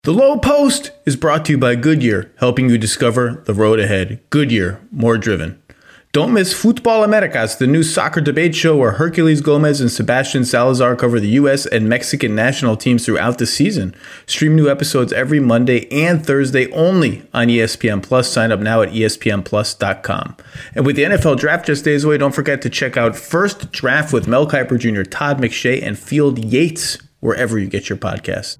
The Low Post is brought to you by Goodyear, helping you discover the road ahead. Goodyear, more driven. Don't miss Futbol Americas, the new soccer debate show where Herculez Gomez and Sebastian Salazar cover the U.S. and Mexican national teams throughout the season. Stream new episodes every Monday and Thursday only on ESPN Plus. Sign up now at espnplus.com. And with the NFL Draft just days away, don't forget to check out First Draft with Mel Kiper Jr., Todd McShay, and Field Yates, wherever you get your podcasts.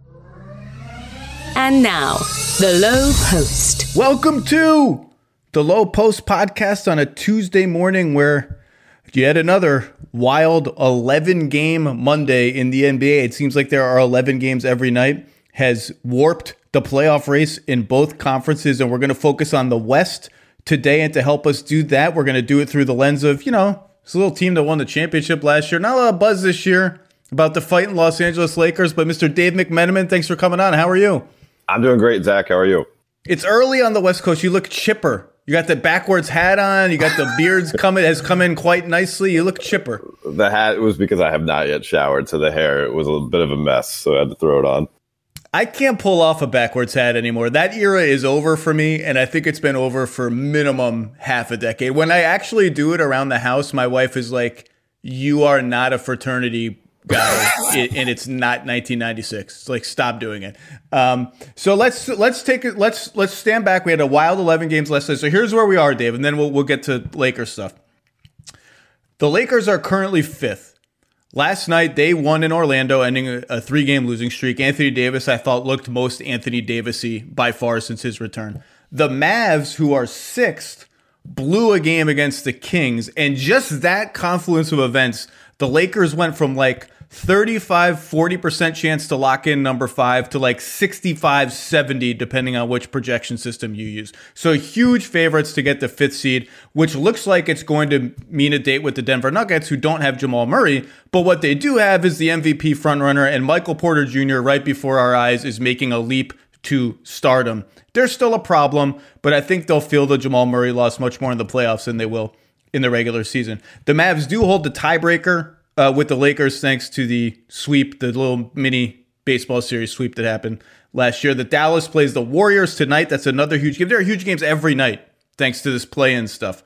And now, The Low Post. Welcome to The Low Post podcast on a Tuesday morning where yet another wild 11-game Monday in the NBA. It seems like there are 11 games every night, has warped the playoff race in both conferences, and we're going to focus on the West today. And to help us do that, we're going to do it through the lens of, this little team that won the championship last year. Not a lot of buzz this year about the fighting Los Angeles Lakers, but Mr. Dave McMenamin, thanks for coming on. How are you? I'm doing great, Zach. How are you? It's early on the West Coast. You look chipper. You got the backwards hat on. You got the beards has come in quite nicely. You look chipper. The hat was because I have not yet showered, so the hair was a bit of a mess, so I had to throw it on. I can't pull off a backwards hat anymore. That era is over for me, and I think it's been over for minimum half a decade. When I actually do it around the house, my wife is like, "You are not a fraternity guy, and it's not 1996. It's like, stop doing it." So let's take it. Let's stand back. We had a wild 11 games last night. So here's where we are, Dave, and then we'll get to Lakers stuff. The Lakers are currently fifth. Last night they won in Orlando, ending a 3-game losing streak. Anthony Davis, I thought, looked most Anthony Davis-y by far since his return. The Mavs, who are sixth, blew a game against the Kings, and just that confluence of events, the Lakers went from like 35-40% chance to lock in number 5 to like 65-70 depending on which projection system you use. So huge favorites to get the 5th seed, which looks like it's going to mean a date with the Denver Nuggets, who don't have Jamal Murray, but what they do have is the MVP frontrunner, and Michael Porter Jr. right before our eyes is making a leap to stardom. They're still a problem, but I think they'll feel the Jamal Murray loss much more in the playoffs than they will in the regular season. The Mavs do hold the tiebreaker with the Lakers thanks to the sweep, the little mini baseball series sweep that happened last year. The Dallas plays the Warriors tonight. That's another huge game. There are huge games every night thanks to this play-in stuff.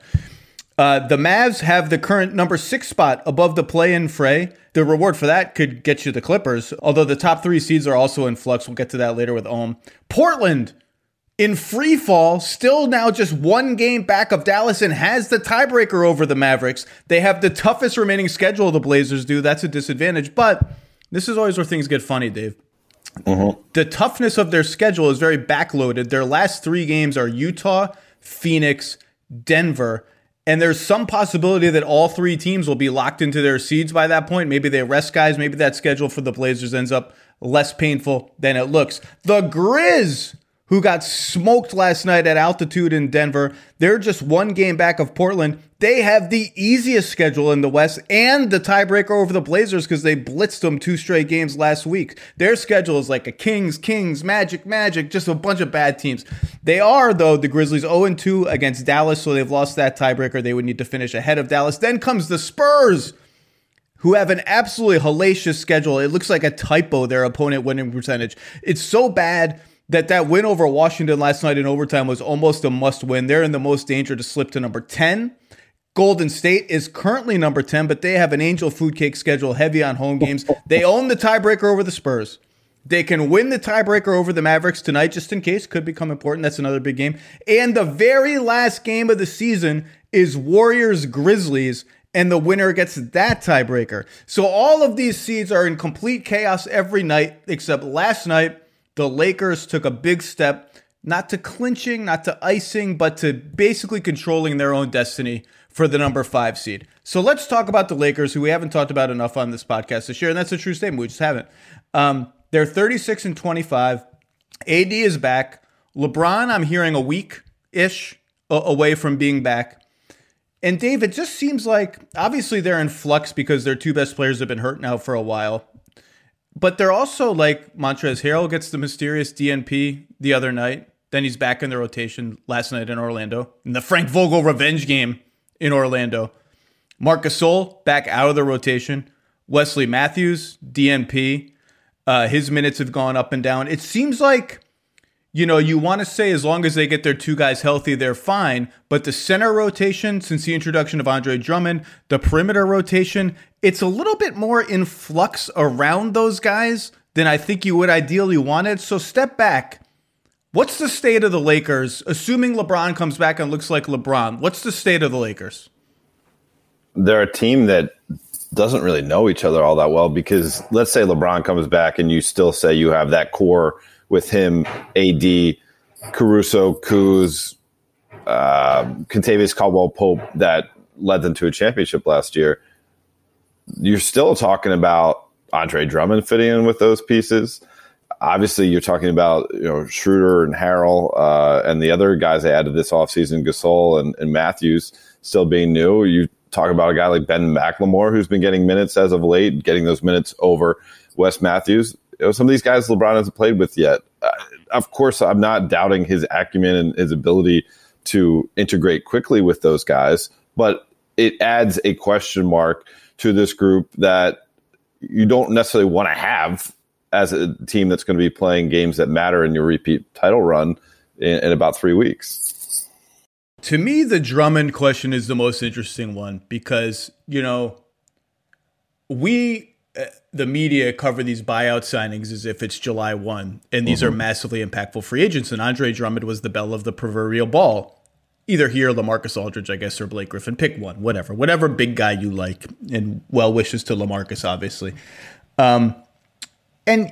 The Mavs have the current number 6 spot above the play-in fray. The reward for that could get you the Clippers, although the top 3 seeds are also in flux. We'll get to that later with Ohm. Portland in free fall, still now just 1 game back of Dallas, and has the tiebreaker over the Mavericks. They have the toughest remaining schedule the Blazers do. That's a disadvantage. But this is always where things get funny, Dave. Mm-hmm. The toughness of their schedule is very backloaded. Their last 3 games are Utah, Phoenix, Denver. And there's some possibility that all 3 teams will be locked into their seeds by that point. Maybe they rest guys. Maybe that schedule for the Blazers ends up less painful than it looks. The Grizz, who got smoked last night at altitude in Denver, they're just 1 game back of Portland. They have the easiest schedule in the West and the tiebreaker over the Blazers because they blitzed them 2 straight games last week. Their schedule is like a Kings, Magic, just a bunch of bad teams. They are, though, the Grizzlies 0-2 against Dallas, so they've lost that tiebreaker. They would need to finish ahead of Dallas. Then comes the Spurs, who have an absolutely hellacious schedule. It looks like a typo, their opponent winning percentage. It's so bad that win over Washington last night in overtime was almost a must-win. They're in the most danger to slip to number 10. Golden State is currently number 10, but they have an angel food cake schedule heavy on home games. They own the tiebreaker over the Spurs. They can win the tiebreaker over the Mavericks tonight, just in case. Could become important. That's another big game. And the very last game of the season is Warriors-Grizzlies, and the winner gets that tiebreaker. So all of these seeds are in complete chaos every night, except last night, the Lakers took a big step, not to clinching, not to icing, but to basically controlling their own destiny for the number 5 seed. So let's talk about the Lakers, who we haven't talked about enough on this podcast this year, and that's a true statement. We just haven't. They're 36-25. AD is back. LeBron, I'm hearing a week-ish away from being back. And Dave, it just seems like, obviously they're in flux because their 2 best players have been hurt now for a while. But they're also like Montrezl Harrell gets the mysterious DNP the other night. Then he's back in the rotation last night in Orlando. In the Frank Vogel revenge game in Orlando. Marc Gasol back out of the rotation. Wesley Matthews, DNP. His minutes have gone up and down. It seems like you want to say as long as they get their two guys healthy, they're fine. But the center rotation, since the introduction of Andre Drummond, the perimeter rotation, it's a little bit more in flux around those guys than I think you would ideally want it. So step back. What's the state of the Lakers? Assuming LeBron comes back and looks like LeBron, what's the state of the Lakers? They're a team that doesn't really know each other all that well, because let's say LeBron comes back and you still say you have that core with him, AD, Caruso, Kuz, Kentavious Caldwell-Pope that led them to a championship last year. You're still talking about Andre Drummond fitting in with those pieces. Obviously, you're talking about Schroeder and Harrell and the other guys they added this offseason, Gasol and Matthews, still being new. You talk about a guy like Ben McLemore, who's been getting minutes as of late, getting those minutes over Wes Matthews. Some of these guys LeBron hasn't played with yet. Of course, I'm not doubting his acumen and his ability to integrate quickly with those guys, but it adds a question mark to this group that you don't necessarily want to have as a team that's going to be playing games that matter in your repeat title run in about 3 weeks. To me, the Drummond question is the most interesting one because, the media cover these buyout signings as if it's July 1, and these are massively impactful free agents, and Andre Drummond was the belle of the proverbial ball. Either he or LaMarcus Aldridge, I guess, or Blake Griffin. Pick one, whatever big guy you like, and well wishes to LaMarcus, obviously. And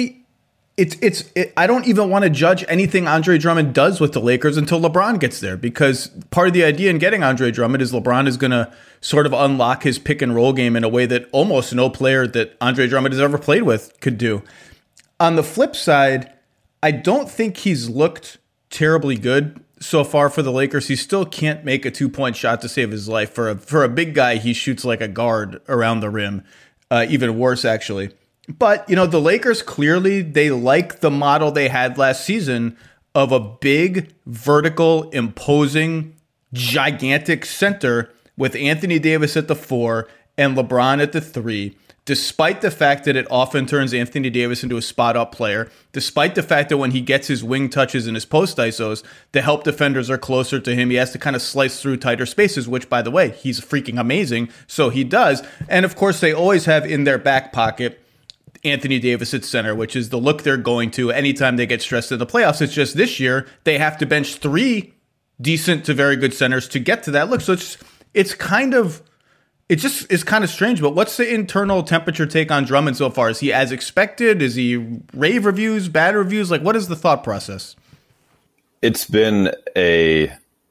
I don't even want to judge anything Andre Drummond does with the Lakers until LeBron gets there, because part of the idea in getting Andre Drummond is LeBron is going to sort of unlock his pick and roll game in a way that almost no player that Andre Drummond has ever played with could do. On the flip side, I don't think he's looked terribly good so far for the Lakers. He still can't make a 2-point shot to save his life. For a big guy, he shoots like a guard around the rim. Even worse, actually. But, the Lakers clearly, they like the model they had last season of a big, vertical, imposing, gigantic center with Anthony Davis at the 4 and LeBron at the 3, despite the fact that it often turns Anthony Davis into a spot-up player, despite the fact that when he gets his wing touches and his post ISOs, the help defenders are closer to him. He has to kind of slice through tighter spaces, which, by the way, he's freaking amazing, so he does. And, of course, they always have in their back pocket Anthony Davis at center, which is the look they're going to anytime they get stressed in the playoffs. It's just this year they have to bench 3 decent to very good centers to get to that look. So it's kind of strange. But what's the internal temperature take on Drummond so far? Is he as expected? Is he rave reviews, bad reviews? Like, what is the thought process? It's been a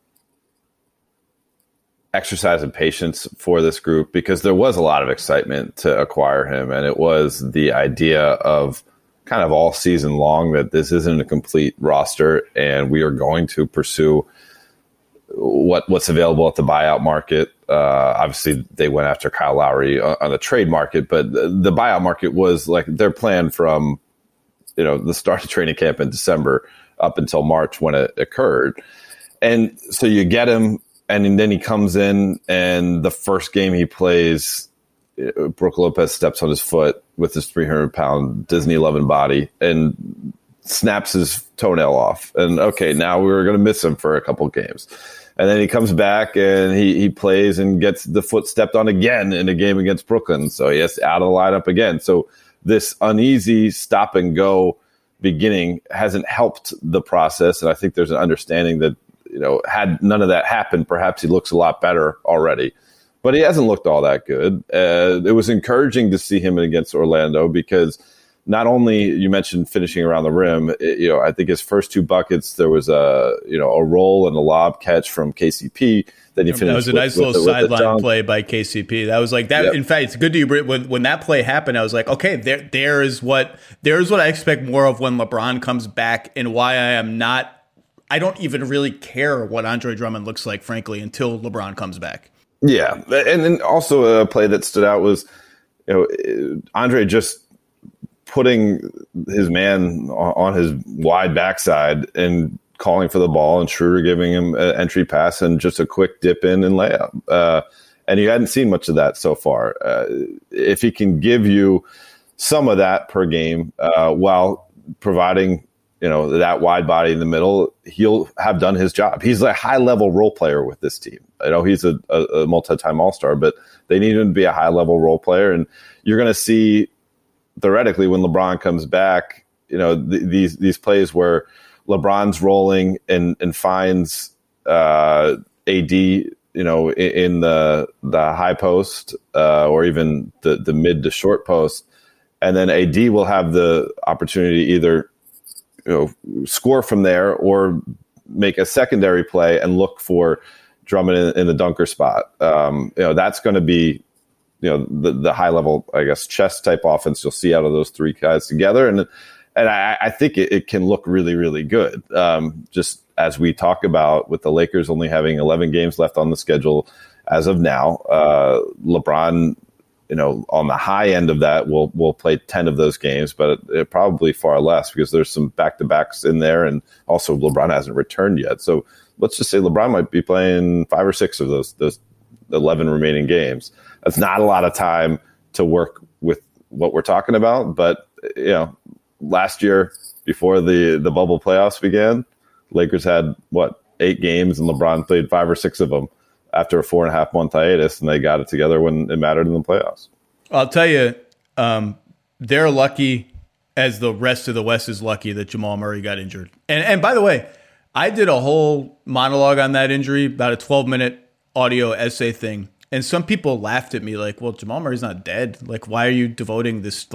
exercise in patience for this group, because there was a lot of excitement to acquire him, and it was the idea of kind of all season long that this isn't a complete roster and we are going to pursue what's available at the buyout market. Obviously they went after Kyle Lowry on the trade market, but the buyout market was like their plan from the start of training camp in December up until March when it occurred. And so you get him, and then he comes in, and the first game he plays, Brook Lopez steps on his foot with his 300-pound Disney-loving body and snaps his toenail off. And, okay, now we're going to miss him for a couple games. And then he comes back, and he plays and gets the foot stepped on again in a game against Brooklyn. So he has out of the lineup again. So this uneasy stop-and-go beginning hasn't helped the process, and I think there's an understanding that had none of that happened, perhaps he looks a lot better already. But he hasn't looked all that good. It was encouraging to see him against Orlando, because not only, you mentioned finishing around the rim, I think his first 2 buckets, there was a roll and a lob catch from KCP. Then he finished. That was a nice little sideline play by KCP. That was like that. Yep. In fact, it's good to you when that play happened. I was like, okay, there is what I expect more of when LeBron comes back, and why I don't even really care what Andre Drummond looks like, frankly, until LeBron comes back. Yeah. And then also a play that stood out was, Andre just putting his man on his wide backside and calling for the ball, and Schroeder giving him an entry pass and just a quick dip in and layup. And you hadn't seen much of that so far. If he can give you some of that per game while providing that wide body in the middle, he'll have done his job. He's a high-level role player with this team. I know he's a multi-time All-Star, but they need him to be a high-level role player. And you're going to see, theoretically, when LeBron comes back, these plays where LeBron's rolling and finds AD, in the high post or even the mid to short post, and then AD will have the opportunity to either score from there or make a secondary play and look for Drummond in the dunker spot. That's going to be the high level, I guess, chess type offense you'll see out of those three guys together, and I think it can look really, really good. Just as we talk about, with the Lakers only having 11 games left on the schedule as of now, LeBron, on the high end of that, will play 10 of those games, but it probably far less because there's some back-to-backs in there, and also LeBron hasn't returned yet. So let's just say LeBron might be playing 5 or 6 of those 11 remaining games. That's not a lot of time to work with what we're talking about, but last year, before the bubble playoffs began, Lakers had 8 games, and LeBron played 5 or 6 of them after a 4.5 month hiatus, and they got it together when it mattered in the playoffs. I'll tell you, they're lucky, as the rest of the West is lucky, that Jamal Murray got injured. And by the way, I did a whole monologue on that injury, about a 12-minute audio essay thing, and some people laughed at me like, well, Jamal Murray's not dead. Like, why are you devoting this,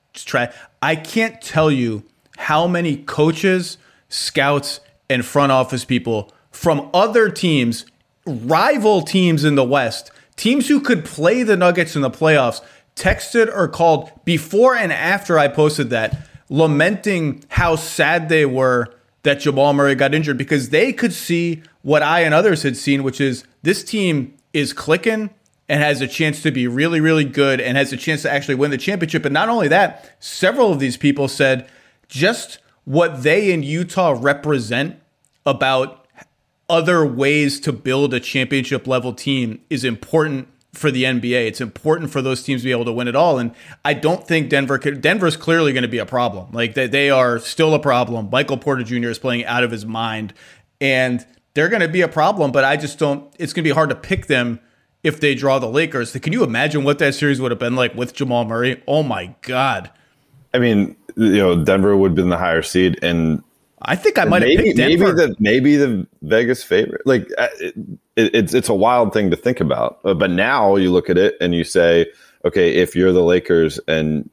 I can't tell you how many coaches, scouts, and front office people from other teams, rival teams in the West, teams who could play the Nuggets in the playoffs, texted or called before and after I posted that, lamenting how sad they were that Jamal Murray got injured, because they could see what I and others had seen, which is this team is clicking and has a chance to be really, really good and has a chance to actually win the championship. And not only that, several of these people said just what they in Utah represent about other ways to build a championship level team is important for the NBA. It's important for those teams to be able to win it all. And I don't think Denver's clearly going to be a problem. Like, they are still a problem. Michael Porter Jr. is playing out of his mind, and they're going to be a problem, but I just don't, it's going to be hard to pick them if they draw the Lakers. Can you imagine what that series would have been like with Jamal Murray? Oh my God. I mean, Denver would have been the higher seed, and I think I might have picked Denver. Maybe the Vegas favorite. Like, it's a wild thing to think about. But now you look at it and you say, okay, if you're the Lakers and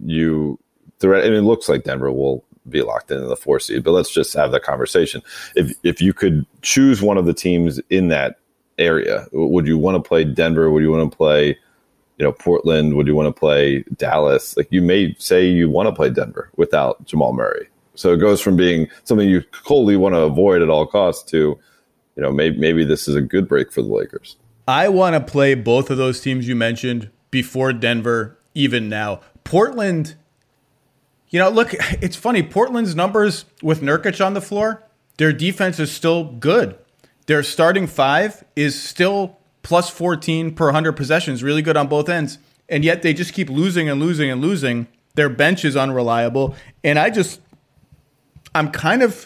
it looks like Denver will be locked into the 4 seed, but let's just have that conversation. If you could choose one of the teams in that area, would you want to play Denver? Would you want to play Portland? Would you want to play Dallas? Like, you may say you want to play Denver without Jamal Murray. So it goes from being something you totally want to avoid at all costs to, maybe this is a good break for the Lakers. I want to play both of those teams you mentioned before Denver, even now. Portland, look, it's funny. Portland's numbers with Nurkic on the floor, their defense is still good. Their starting 5 is still plus 14 per 100 possessions, really good on both ends. And yet they just keep losing and losing and losing. Their bench is unreliable. And I'm kind of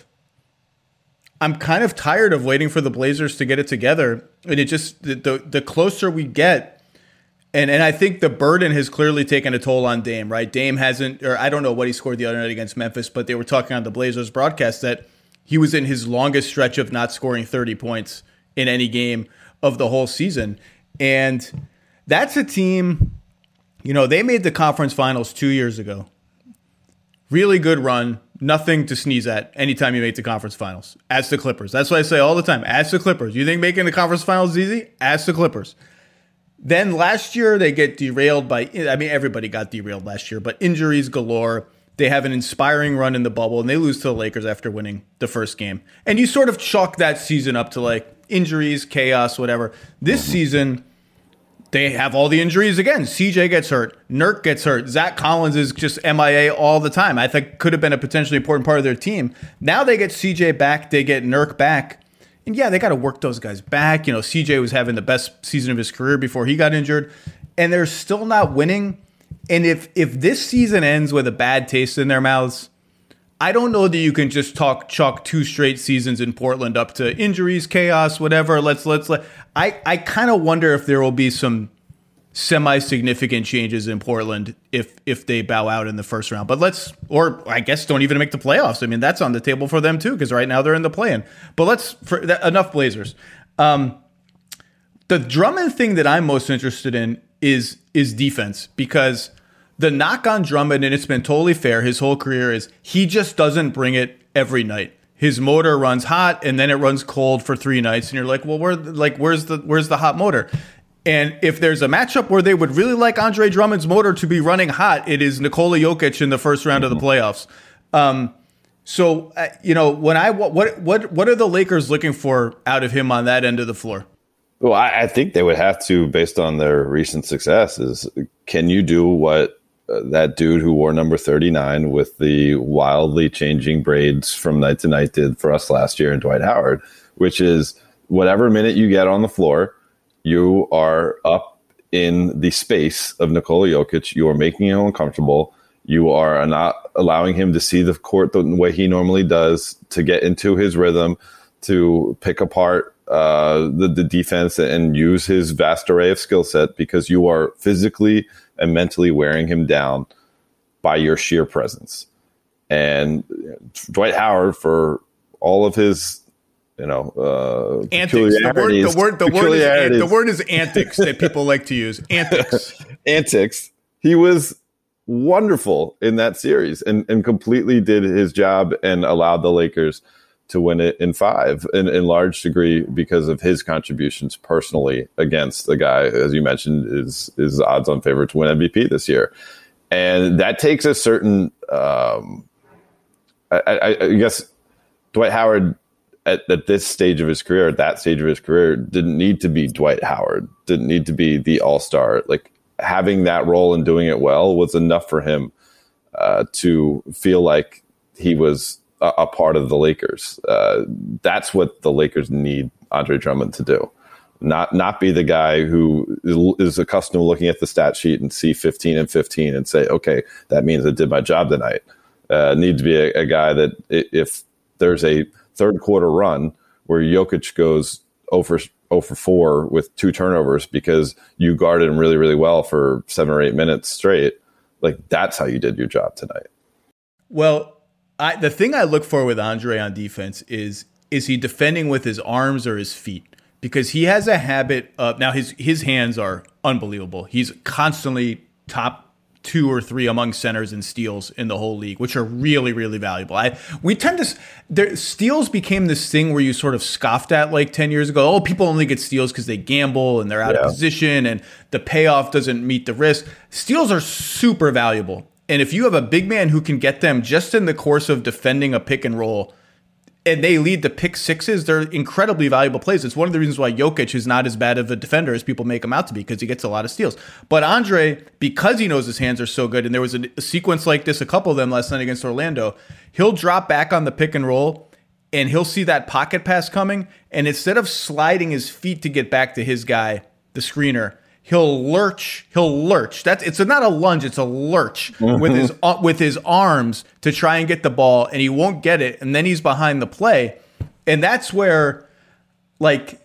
tired of waiting for the Blazers to get it together. And it just, the closer we get, and I think the burden has clearly taken a toll on Dame, right? Dame hasn't, or I don't know what he scored the other night against Memphis, but they were talking on the Blazers broadcast that he was in his longest stretch of not scoring 30 points in any game of the whole season. And that's a team, they made the conference finals 2 years ago. Really good run. Nothing to sneeze at anytime you make the conference finals. Ask the Clippers. That's what I say all the time. Ask the Clippers. You think making the conference finals is easy? Ask the Clippers. Then last year, they get derailed everybody got derailed last year, but injuries galore. They have an inspiring run in the bubble, and they lose to the Lakers after winning the first game. And you sort of chalk that season up to like injuries, chaos, whatever. This season, they have all the injuries again. CJ gets hurt. Nurk gets hurt. Zach Collins is just MIA all the time. I think could have been a potentially important part of their team. Now they get CJ back. They get Nurk back. And yeah, they got to work those guys back. CJ was having the best season of his career before he got injured. And they're still not winning. And if this season ends with a bad taste in their mouths, I don't know that you can just chalk 2 straight seasons in Portland up to injuries, chaos, whatever. I kind of wonder if there will be some semi-significant changes in Portland if they bow out in the first round. But or I guess don't even make the playoffs. I mean, that's on the table for them too, because right now they're in the play-in. But enough Blazers. The Drummond thing that I'm most interested in is defense, because the knock on Drummond, and it's been totally fair his whole career, is he just doesn't bring it every night. His motor runs hot and then it runs cold for 3 nights, and you're like, well, where's the hot motor? And if there's a matchup where they would really like Andre Drummond's motor to be running hot, it is Nikola Jokic in the first round of the playoffs. What are the Lakers looking for out of him on that end of the floor? Well, I think they would have to, based on their recent success, is can you do what that dude who wore number 39 with the wildly changing braids from night to night did for us last year in Dwight Howard, which is whatever minute you get on the floor, you are up in the space of Nikola Jokic. You are making him uncomfortable. You are not allowing him to see the court the way he normally does, to get into his rhythm, to pick apart the defense and use his vast array of skill set, because you are physically and mentally wearing him down by your sheer presence. And Dwight Howard, for all of his antics. The word is antics that people like to use. Antics. He was wonderful in that series and completely did his job and allowed the Lakers to win it in 5 in large degree because of his contributions personally against the guy, as you mentioned, is odds on favorite to win MVP this year. And that takes a certain, I guess Dwight Howard at this stage of his career, at that stage of his career, didn't need to be Dwight Howard, didn't need to be the all-star. Like, having that role and doing it well was enough for him to feel like he was a part of the Lakers. That's what the Lakers need Andre Drummond to do. Not be the guy who is accustomed to looking at the stat sheet and see 15 and 15 and say, okay, that means I did my job tonight. Need to be a guy that if there's a third quarter run where Jokic goes 0 for 4 with 2 turnovers because you guarded him really, really well for 7 or 8 minutes straight, like, that's how you did your job tonight. Well, the thing I look for with Andre on defense is he defending with his arms or his feet? Because he has a habit of, now his hands are unbelievable. He's constantly top 2 or 3 among centers and steals in the whole league, which are really, really valuable. Steals became this thing where you sort of scoffed at like 10 years ago. Oh, people only get steals because they gamble and they're out of position and the payoff doesn't meet the risk. Steals are super valuable. And if you have a big man who can get them just in the course of defending a pick and roll, and they lead to pick sixes, they're incredibly valuable plays. It's one of the reasons why Jokic is not as bad of a defender as people make him out to be, because he gets a lot of steals. But Andre, because he knows his hands are so good, and there was a sequence like this, a couple of them last night against Orlando, he'll drop back on the pick and roll, and he'll see that pocket pass coming, and instead of sliding his feet to get back to his guy, the screener, he'll lurch. It's not a lunge, it's a lurch with his arms to try and get the ball, and he won't get it, and then he's behind the play. And that's where, like,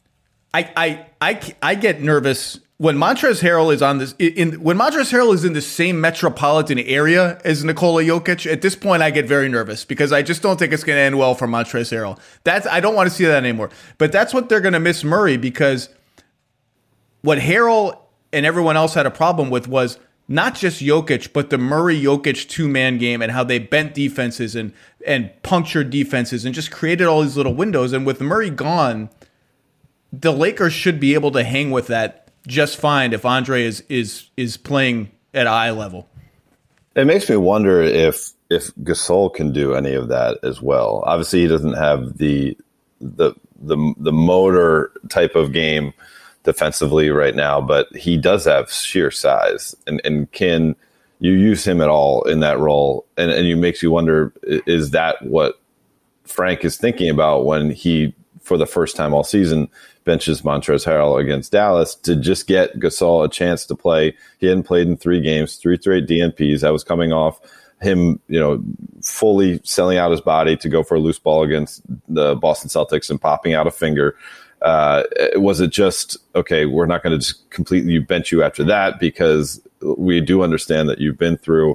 I get nervous when Montrezl Harrell is on this. When Montrezl Harrell is in the same metropolitan area as Nikola Jokic, at this point I get very nervous because I just don't think it's going to end well for Montrezl Harrell. I don't want to see that anymore. But that's what they're going to miss Murray, because what Harrell and everyone else had a problem with was not just Jokic, but the Murray-Jokic 2-man game and how they bent defenses and punctured defenses and just created all these little windows. And with Murray gone, the Lakers should be able to hang with that just fine if Andre is playing at a high level. It makes me wonder if Gasol can do any of that as well. Obviously, he doesn't have the motor type of game defensively right now, but he does have sheer size, and can you use him at all in that role? And it makes you wonder, is that what Frank is thinking about when he, for the first time all season, benches Montrezl Harrell against Dallas to just get Gasol a chance to play? He hadn't played in 3 games, 3 straight DNPs. I was coming off him, fully selling out his body to go for a loose ball against the Boston Celtics and popping out a finger? Was it just, okay, we're not going to just completely bench you after that, because we do understand that you've been through,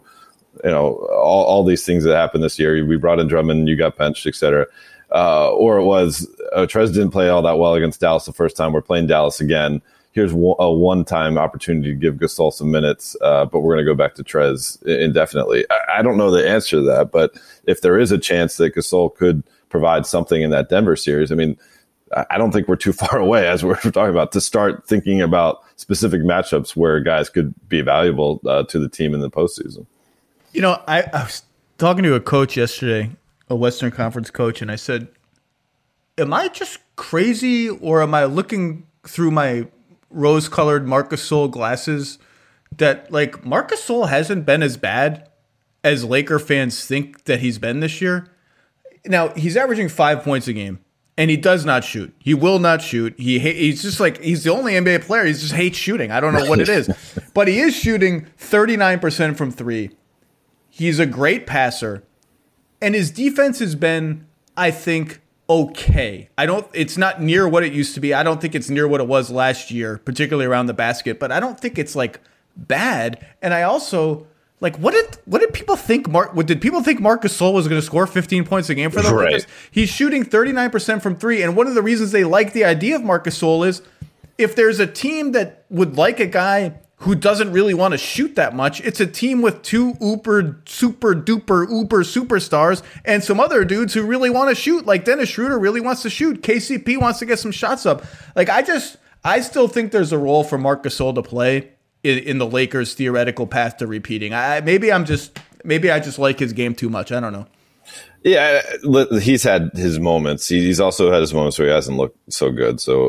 all these things that happened this year. We brought in Drummond, you got benched, et cetera. Or it was, Trez didn't play all that well against Dallas the first time. We're playing Dallas again. Here's a one-time opportunity to give Gasol some minutes, but we're going to go back to Trez indefinitely. I don't know the answer to that, but if there is a chance that Gasol could provide something in that Denver series, I mean, I don't think we're too far away, as we're talking about, to start thinking about specific matchups where guys could be valuable to the team in the postseason. I was talking to a coach yesterday, a Western Conference coach, and I said, am I just crazy, or am I looking through my rose-colored Marc Gasol glasses that, like, Marc Gasol hasn't been as bad as Laker fans think that he's been this year? Now, he's averaging 5 points a game, and he does not shoot. He will not shoot. He's just like, he's the only NBA player. He just hates shooting. I don't know what it is. But he is shooting 39% from three. He's a great passer. And his defense has been, I think, okay. It's not near what it used to be. I don't think it's near what it was last year, particularly around the basket, but I don't think it's like bad. And I also, like, what did people think did people think Marc Gasol was going to score 15 points a game for the Lakers? He's shooting 39% from three. And one of the reasons they like the idea of Marc Gasol is, if there's a team that would like a guy who doesn't really want to shoot that much, it's a team with two super duper superstars and some other dudes who really want to shoot. Like Dennis Schroeder really wants to shoot. KCP wants to get some shots up. Like, I still think there's a role for Marc Gasol to play in the Lakers' theoretical path to repeating. Maybe I just like his game too much. I don't know. Yeah, he's had his moments. He's also had his moments where he hasn't looked so good. So,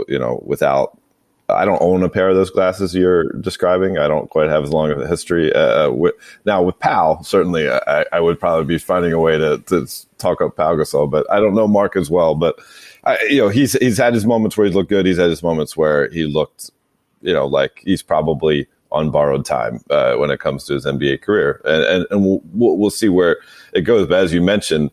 I don't own a pair of those glasses you're describing. I don't quite have as long of a history. Now with Pau, certainly I would probably be finding a way to talk up Pau Gasol, but I don't know Marc as well. But he's had his moments where he's looked good. He's had his moments where he looked, like he's probably on borrowed time when it comes to his NBA career, and we'll see where it goes. But as you mentioned,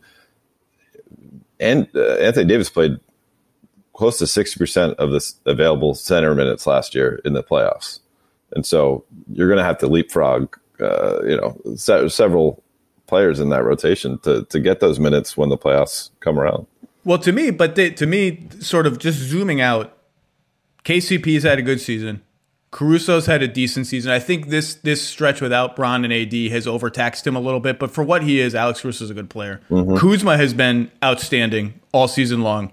and Anthony Davis played close to 60% of the available center minutes last year in the playoffs. And so you're going to have to leapfrog, several players in that rotation to get those minutes when the playoffs come around. Well, to me, sort of just zooming out, KCP's had a good season. Caruso's had a decent season. I think this stretch without Bron and AD has overtaxed him a little bit, but for what he is, Alex Caruso's a good player. Mm-hmm. Kuzma has been outstanding all season long.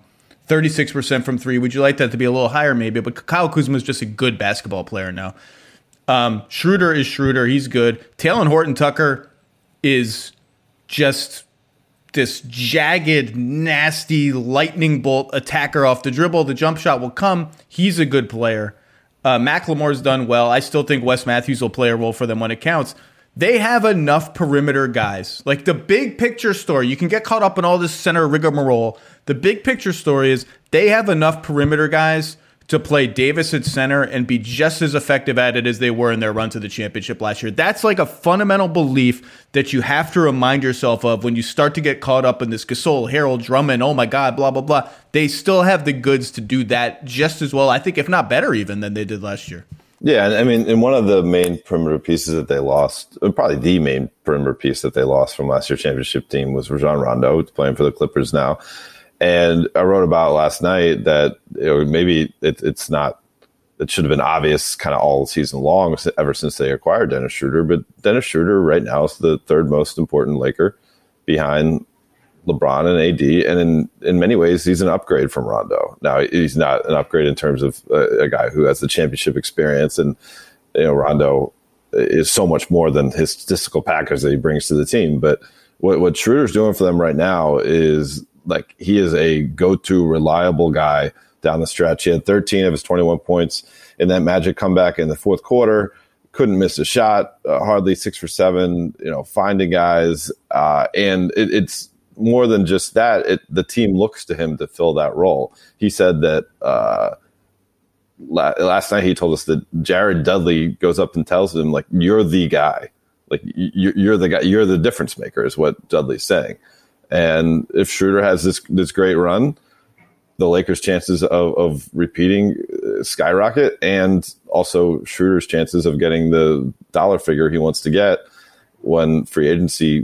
36% from three. Would you like that to be a little higher maybe? But Kyle Kuzma is just a good basketball player now. Schroeder is Schroeder. He's good. Talen Horton-Tucker is just this jagged, nasty lightning bolt attacker off the dribble. The jump shot will come. He's a good player. McLemore's done well. I still think Wes Matthews will play a role for them when it counts. They have enough perimeter guys. Like, the big picture story, you can get caught up in all this center rigmarole. The big picture story is they have enough perimeter guys to play Davis at center and be just as effective at it as they were in their run to the championship last year. That's like a fundamental belief that you have to remind yourself of when you start to get caught up in this Gasol, Harold, Drummond, oh my God, blah, blah, blah. They still have the goods to do that just as well, I think, if not better even than they did last year. Yeah, I mean, and one of the main perimeter pieces that they lost, probably the main perimeter piece that they lost from last year's championship team was Rajon Rondo, who's playing for the Clippers now. And I wrote about last night that maybe it's not, it should have been obvious kind of all season long ever since they acquired Dennis Schroeder. But Dennis Schroeder right now is the third most important Laker behind LeBron and AD. And in many ways, he's an upgrade from Rondo. Now, he's not an upgrade in terms of a guy who has the championship experience. And, Rondo is so much more than his statistical package that he brings to the team. But what Schroeder's doing for them right now is, like, he is a go-to reliable guy down the stretch. He had 13 of his 21 points in that Magic comeback in the fourth quarter. Couldn't miss a shot, hardly 6 for 7, finding guys. And it's more than just that. The team looks to him to fill that role. He said that last night he told us that Jared Dudley goes up and tells him, like, you're the guy. Like you're the guy, you're the difference maker, is what Dudley's saying. And if Schroeder has this great run, the Lakers' chances of repeating skyrocket, and also Schroeder's chances of getting the dollar figure he wants to get when free agency,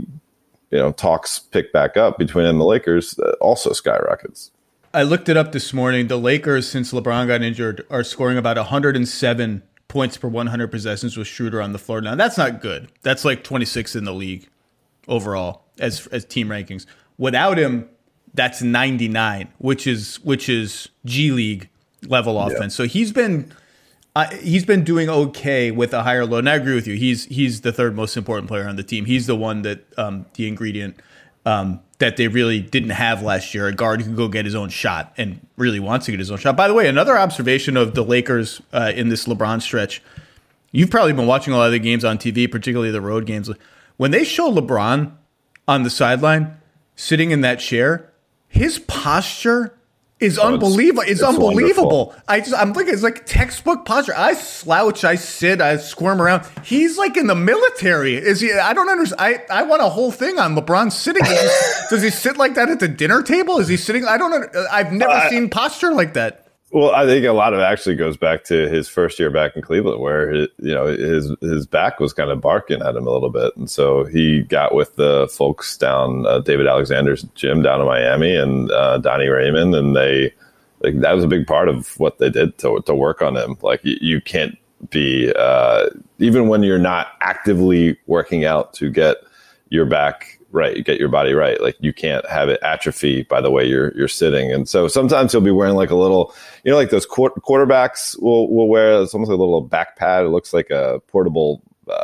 talks pick back up between him and the Lakers, also skyrockets. I looked it up this morning. The Lakers, since LeBron got injured, are scoring about 107 points per 100 possessions with Schroeder on the floor. Now, that's not good. That's like 26th in the league overall as team rankings. Without him, that's 99, which is G League level offense. So he's been doing okay with a higher load. And I agree with you. He's the third most important player on the team. He's the one that the ingredient that they really didn't have last year. A guard who could go get his own shot and really wants to get his own shot. By the way, another observation of the Lakers in this LeBron stretch. You've probably been watching a lot of the games on TV, particularly the road games. When they show LeBron on the sideline sitting in that chair, his posture is unbelievable. It's unbelievable. I'm thinking it's like textbook posture. I slouch, I sit, I squirm around. He's like in the military. Is he? I don't understand. I want a whole thing on LeBron sitting. Does he sit like that at the dinner table? Is he sitting? I don't know. I've never seen posture like that. Well, I think a lot of it actually goes back to his first year back in Cleveland, where his back was kind of barking at him a little bit, and so he got with the folks down David Alexander's gym down in Miami and Donnie Raymond, and that was a big part of what they did to work on him. Like you can't be even when you're not actively working out to get your back right, you get your body right. Like you can't have it atrophy by the way you're sitting. And so sometimes he'll be wearing like a little, like those quarterbacks will wear. It's almost like a little back pad. It looks like a portable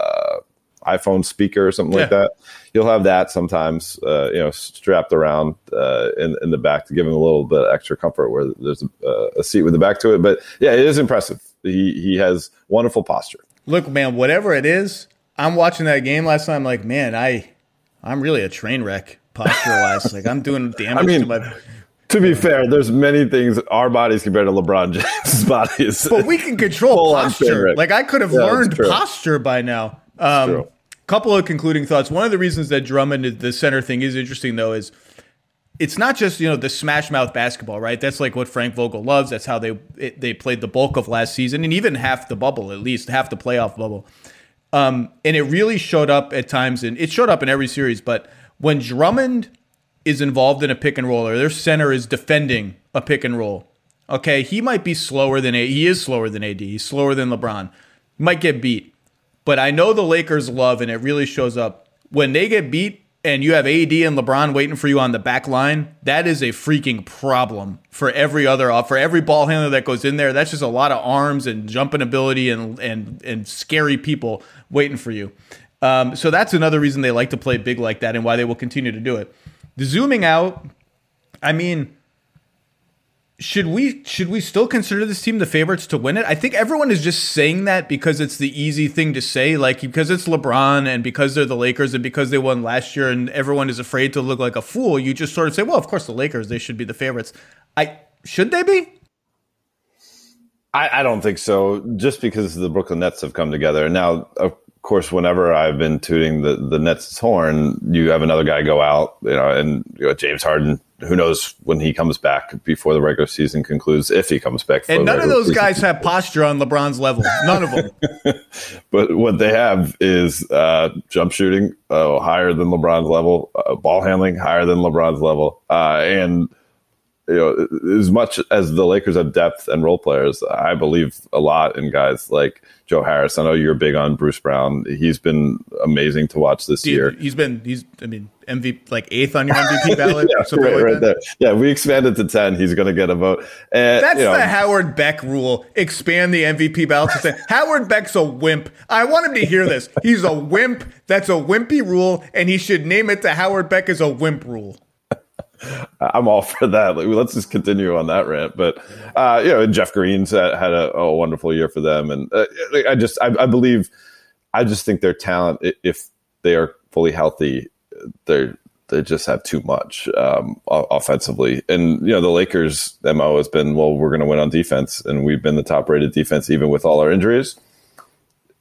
iPhone speaker or something like that. He'll have that sometimes, strapped around in the back to give him a little bit extra comfort where there's a seat with the back to it. But yeah, it is impressive. He has wonderful posture. Look, man, whatever it is, I'm watching that game last night. I'm like, man, I'm really a train wreck posture-wise. Like, I'm doing damage to my... To be fair, there's many things our bodies compared to LeBron James' bodies. But we can control posture. Like, I could have learned posture by now. Couple of concluding thoughts. One of the reasons that Drummond, the center thing, is interesting, though, is it's not just, the smash mouth basketball, right? That's like what Frank Vogel loves. That's how they played the bulk of last season, and even half the bubble, at least, half the playoff bubble. And it really showed up at times, and it showed up in every series. But when Drummond is involved in a pick and roll, or their center is defending a pick and roll, okay, he might be slower than AD. He is slower than AD. He's slower than LeBron. Might get beat. But I know the Lakers love, and it really shows up, when they get beat and you have AD and LeBron waiting for you on the back line, that is a freaking problem for every ball handler that goes in there. That's just a lot of arms and jumping ability and scary people waiting for you. So that's another reason they like to play big like that and why they will continue to do it. Zooming out, I mean, should we still consider this team the favorites to win it? I think everyone is just saying that because it's the easy thing to say, like because it's LeBron and because they're the Lakers and because they won last year and everyone is afraid to look like a fool. You just sort of say, well, of course the Lakers, they should be the favorites. Should they be? I don't think so, just because the Brooklyn Nets have come together. Now, of course, whenever I've been tooting the Nets' horn, you have another guy go out, and James Harden, who knows when he comes back before the regular season concludes, if he comes back. And none of those guys have posture on LeBron's level. None of them. But what they have is jump shooting higher than LeBron's level, ball handling higher than LeBron's level, and as much as the Lakers have depth and role players, I believe a lot in guys like Joe Harris. I know you're big on Bruce Brown. He's been amazing to watch this year. He's MVP, like 8th on your MVP ballot. Yeah, right there. Yeah, we expanded to 10. He's going to get a vote. And, that's the Howard Beck rule. Expand the MVP ballot to say Howard Beck's a wimp. I want him to hear this. He's a wimp. That's a wimpy rule, and he should name it the Howard Beck is a wimp rule. I'm all for that. Let's just continue on that rant. But and Jeff Green's had a wonderful year for them, and I just think their talent, if they are fully healthy, they just have too much offensively. And the Lakers' MO has been, well, we're going to win on defense, and we've been the top-rated defense even with all our injuries.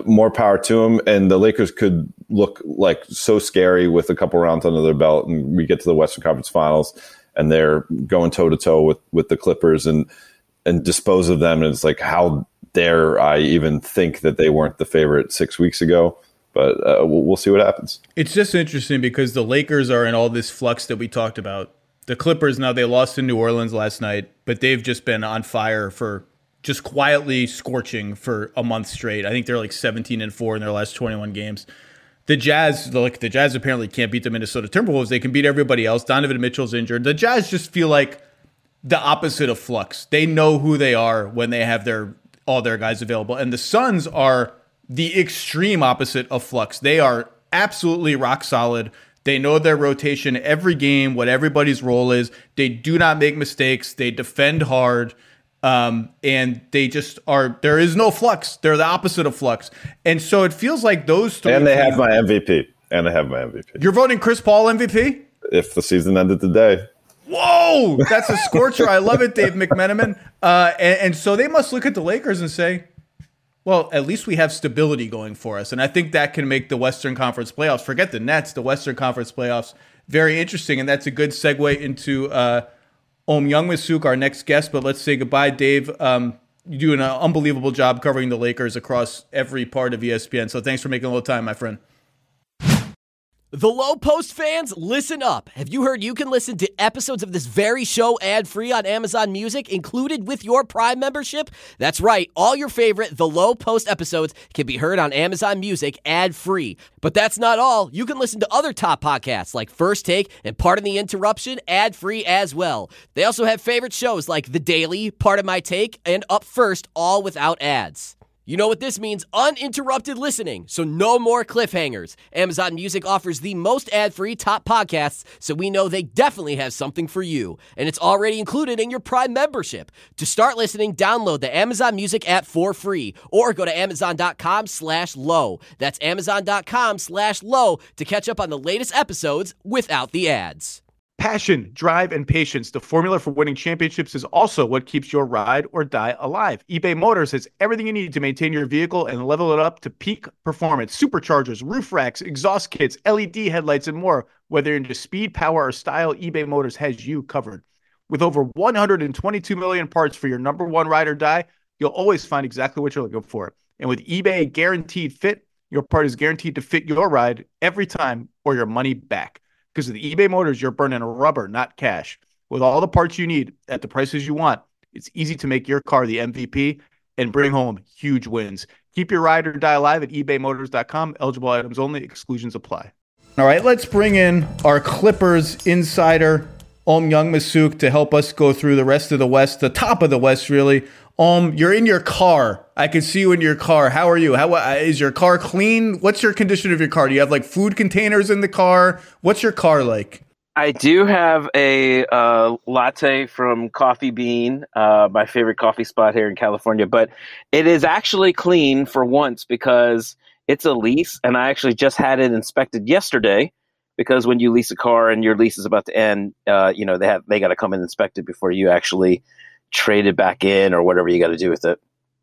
more power to them. And the Lakers could look like so scary with a couple rounds under their belt, and we get to the Western Conference Finals, and they're going toe to toe with the Clippers and dispose of them. And it's like, how dare I even think that they weren't the favorite 6 weeks ago? But we'll see what happens. It's just interesting because the Lakers are in all this flux that we talked about. The Clippers, now they lost in New Orleans last night, but they've just been on fire for just quietly scorching for a month straight. I think they're like 17-4 in their last 21 games. The Jazz apparently can't beat the Minnesota Timberwolves. They can beat everybody else. Donovan Mitchell's injured. The Jazz just feel like the opposite of flux. They know who they are when they have all their guys available. And the Suns are the extreme opposite of flux. They are absolutely rock solid. They know their rotation every game, what everybody's role is. They do not make mistakes. They defend hard. And they just are, there is no flux. They're the opposite of flux. And so it feels like those three. And they have my MVP. You're voting Chris Paul MVP? If the season ended today. Whoa, that's a scorcher. I love it, Dave McMenamin. And so they must look at the Lakers and say, well, at least we have stability going for us. And I think that can make the Western Conference playoffs, forget the Nets, the Western Conference playoffs, very interesting. And that's a good segue into Om Youngmisuk, our next guest. But let's say goodbye, Dave. You do an unbelievable job covering the Lakers across every part of ESPN. So thanks for making a little time, my friend. The Low Post fans, listen up. Have you heard you can listen to episodes of this very show ad-free on Amazon Music, included with your Prime membership? That's right. All your favorite The Low Post episodes can be heard on Amazon Music ad-free. But that's not all. You can listen to other top podcasts like First Take and Pardon the Interruption ad-free as well. They also have favorite shows like The Daily, Pardon My Take, and Up First, all without ads. You know what this means? Uninterrupted listening, so no more cliffhangers. Amazon Music offers the most ad-free top podcasts, so we know they definitely have something for you. And it's already included in your Prime membership. To start listening, download the Amazon Music app for free, or go to amazon.com/low. That's amazon.com/low to catch up on the latest episodes without the ads. Passion, drive, and patience. The formula for winning championships is also what keeps your ride or die alive. eBay Motors has everything you need to maintain your vehicle and level it up to peak performance. Superchargers, roof racks, exhaust kits, LED headlights, and more. Whether you're into speed, power, or style, eBay Motors has you covered. With over 122 million parts for your number one ride or die, you'll always find exactly what you're looking for. And with eBay Guaranteed Fit, your part is guaranteed to fit your ride every time or your money back. Because with eBay Motors, you're burning rubber, not cash. With all the parts you need at the prices you want, it's easy to make your car the MVP and bring home huge wins. Keep your ride or die alive at ebaymotors.com. Eligible items only. Exclusions apply. All right, let's bring in our Clippers insider, Om Youngmisuk, to help us go through the rest of the West, the top of the West, really. You're in your car. I can see you in your car. How are you? How is your car clean? What's your condition of your car? Do you have like food containers in the car? What's your car like? I do have a latte from Coffee Bean, my favorite coffee spot here in California, but it is actually clean for once because it's a lease, and I actually just had it inspected yesterday. Because when you lease a car and your lease is about to end, they got to come and inspect it before you actually trade it back in or whatever you got to do with it.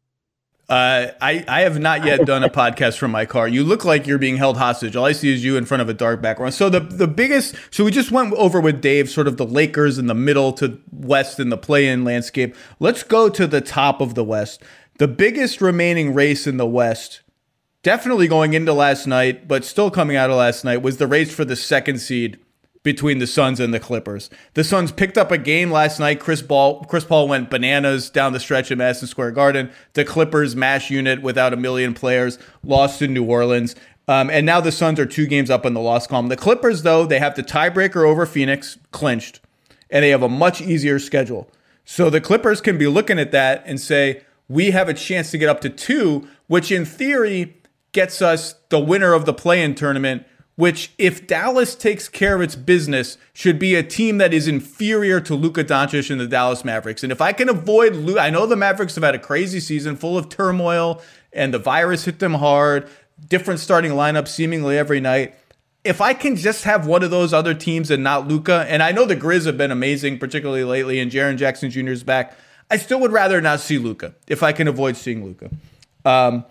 I have not yet done a podcast from my car. You look like you're being held hostage. All I see is you in front of a dark background. So so we just went over with Dave sort of the Lakers in the middle to West in the play-in landscape. Let's go to the top of the West. The biggest remaining race in the West, definitely going into last night, but still coming out of last night, was the race for the second seed between the Suns and the Clippers. The Suns picked up a game last night. Chris Paul went bananas down the stretch at Madison Square Garden. The Clippers mash unit without a million players lost in New Orleans. And now the Suns are 2 games up on the loss column. The Clippers, though, they have the tiebreaker over Phoenix clinched, and they have a much easier schedule. So the Clippers can be looking at that and say, we have a chance to get up to 2, which in theory gets us the winner of the play-in tournament, which, if Dallas takes care of its business, should be a team that is inferior to Luka Doncic and the Dallas Mavericks. And if I can avoid I know the Mavericks have had a crazy season full of turmoil, and the virus hit them hard, different starting lineups seemingly every night. If I can just have one of those other teams and not Luka, and I know the Grizz have been amazing, particularly lately, and Jaren Jackson Jr. is back, I still would rather not see Luka if I can avoid seeing Luka.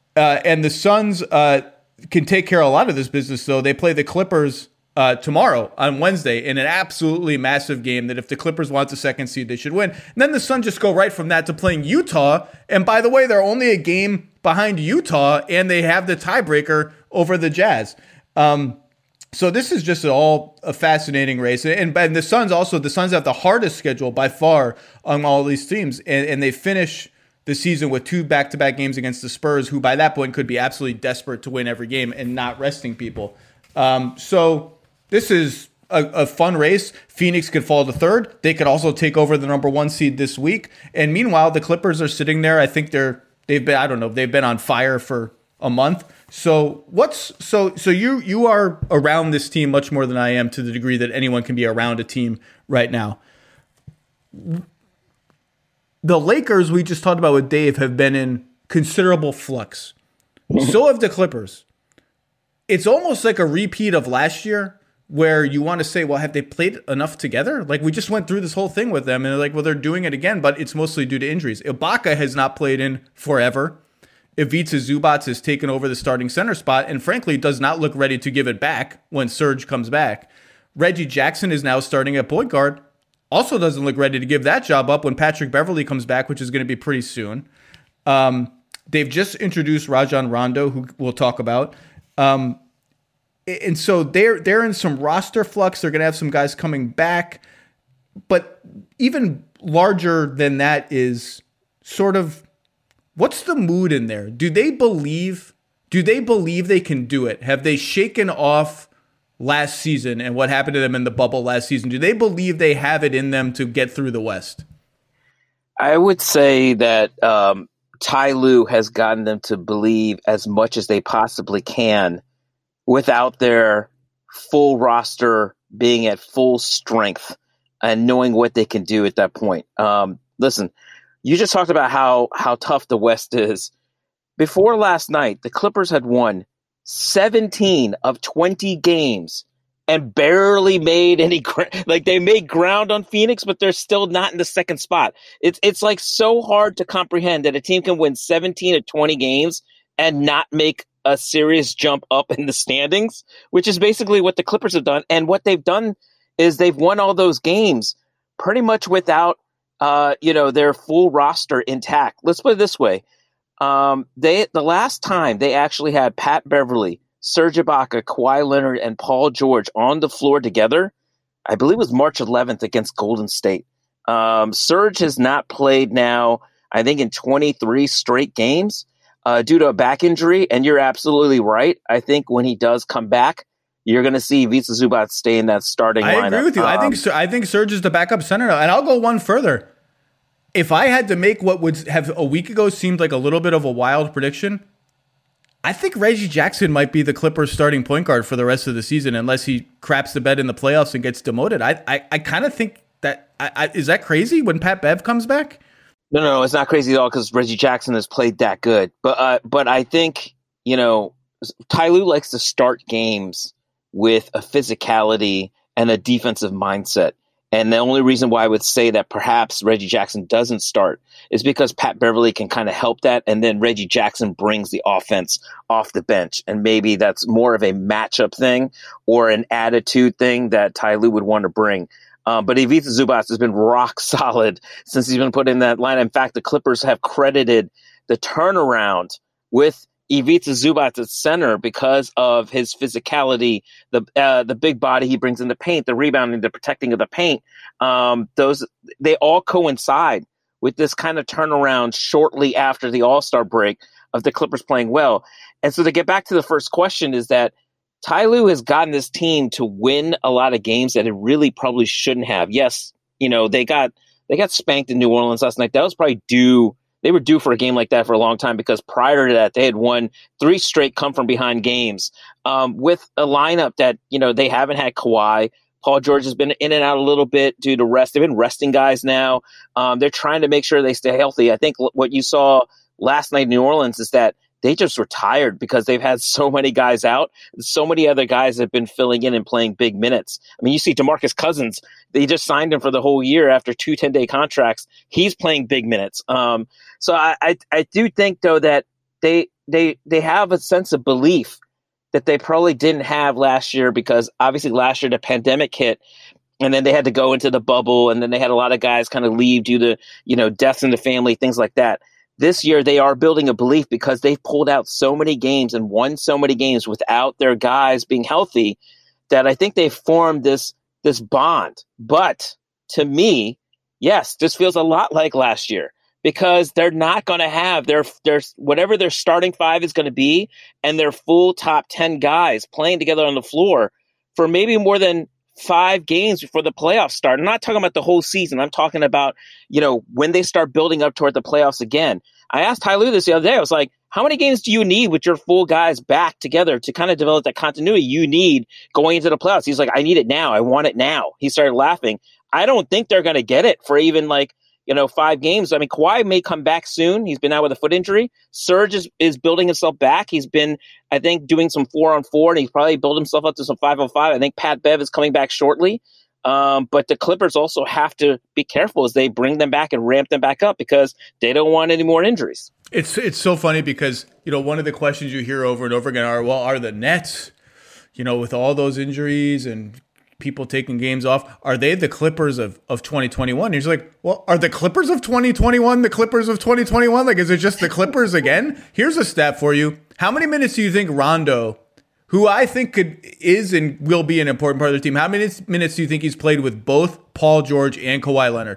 And the Suns can take care of a lot of this business, though. They play the Clippers tomorrow on Wednesday in an absolutely massive game that if the Clippers want the second seed, they should win. And then the Suns just go right from that to playing Utah. And by the way, they're only a game behind Utah, and they have the tiebreaker over the Jazz. So this is just all a fascinating race. And the Suns have the hardest schedule by far among all these teams. And they finish the season with 2 back-to-back games against the Spurs, who by that point could be absolutely desperate to win every game and not resting people. So this is a fun race. Phoenix could fall to third. They could also take over the number 1 seed this week. And meanwhile, the Clippers are sitting there. I think they've been on fire for a month. So you are around this team much more than I am, to the degree that anyone can be around a team right now. The Lakers, we just talked about with Dave, have been in considerable flux. So have the Clippers. It's almost like a repeat of last year, where you want to say, well, have they played enough together? Like, we just went through this whole thing with them, and they're like, well, they're doing it again, but it's mostly due to injuries. Ibaka has not played in forever. Ivica Zubac has taken over the starting center spot and frankly does not look ready to give it back when Serge comes back. Reggie Jackson is now starting at point guard. Also doesn't look ready to give that job up when Patrick Beverley comes back, which is going to be pretty soon. They've just introduced Rajon Rondo, who we'll talk about. And so they're in some roster flux. They're going to have some guys coming back. But even larger than that is sort of, what's the mood in there? Do they believe they can do it? Have they shaken off last season and what happened to them in the bubble last season? Do they believe they have it in them to get through the West? I would say that Ty Lue has gotten them to believe as much as they possibly can without their full roster being at full strength and knowing what they can do at that point. Listen, you just talked about how tough the West is. Before last night, the Clippers had won 17 of 20 games and barely made any they made ground on Phoenix, but they're still not in the second spot. It's like so hard to comprehend that a team can win 17 of 20 games and not make a serious jump up in the standings, which is basically what the Clippers have done. And what they've done is they've won all those games pretty much without their full roster intact. Let's put it this way. The last time they actually had Pat Beverley, Serge Ibaka, Kawhi Leonard, and Paul George on the floor together, I believe it was March 11th against Golden State. Serge has not played now, I think, in 23 straight games due to a back injury. And you're absolutely right. I think when he does come back, you're going to see Ivica Zubac stay in that starting lineup. I agree with you. I think Serge is the backup center now. And I'll go one further. If I had to make what would have a week ago seemed like a little bit of a wild prediction, I think Reggie Jackson might be the Clippers starting point guard for the rest of the season unless he craps the bed in the playoffs and gets demoted. I kind of think that is that crazy when Pat Bev comes back? No, it's not crazy at all because Reggie Jackson has played that good. But I think, Ty Lue likes to start games with a physicality and a defensive mindset. And the only reason why I would say that perhaps Reggie Jackson doesn't start is because Pat Beverley can kind of help that. And then Reggie Jackson brings the offense off the bench. And maybe that's more of a matchup thing or an attitude thing that Ty Lue would want to bring. But Ivica Zubac has been rock solid since he's been put in that line. In fact, the Clippers have credited the turnaround with Ivica Zubac at center because of his physicality, the big body he brings in the paint, the rebounding, the protecting of the paint. They all coincide with this kind of turnaround shortly after the All-Star break of the Clippers playing well. And so to get back to the first question is that Ty Lue has gotten this team to win a lot of games that it really probably shouldn't have. Yes, they got spanked in New Orleans last night. That was probably due. They were due for a game like that for a long time because prior to that, they had won 3 straight come-from-behind games with a lineup that, they haven't had Kawhi. Paul George has been in and out a little bit due to rest. They've been resting guys now. They're trying to make sure they stay healthy. I think what you saw last night in New Orleans is that they just were tired because they've had so many guys out. So many other guys have been filling in and playing big minutes. I mean, you see DeMarcus Cousins. They just signed him for the whole year after 2 10-day contracts. He's playing big minutes. So I do think, though, that they have a sense of belief that they probably didn't have last year, because obviously last year the pandemic hit, and then they had to go into the bubble, and then they had a lot of guys kind of leave due to, deaths in the family, things like that. This year they are building a belief because they've pulled out so many games and won so many games without their guys being healthy, that I think they've formed this bond. But to me, yes, this feels a lot like last year, because they're not going to have their whatever their starting five is going to be, and their full top 10 guys playing together on the floor for maybe more than 5 games before the playoffs start. I'm not talking about the whole season. I'm talking about, when they start building up toward the playoffs again. I asked Ty Lue this the other day. I was like, how many games do you need with your full guys back together to kind of develop that continuity you need going into the playoffs? He's like, I need it now. I want it now. He started laughing. I don't think they're going to get it for even 5 games. I mean, Kawhi may come back soon. He's been out with a foot injury. Serge is building himself back. He's been, I think, doing some 4-on-4, and he's probably built himself up to some 5-on-5. I think Pat Bev is coming back shortly. But the Clippers also have to be careful as they bring them back and ramp them back up, because they don't want any more injuries. It's so funny because, one of the questions you hear over and over again are the Nets, with all those injuries and people taking games off, are they the Clippers of 2021? And he's like, well, are the Clippers of 2021 the Clippers of 2021? Like, is it just the Clippers again? Here's a stat for you. How many minutes do you think Rondo, who I think is and will be an important part of the team, how many minutes do you think he's played with both Paul George and Kawhi Leonard?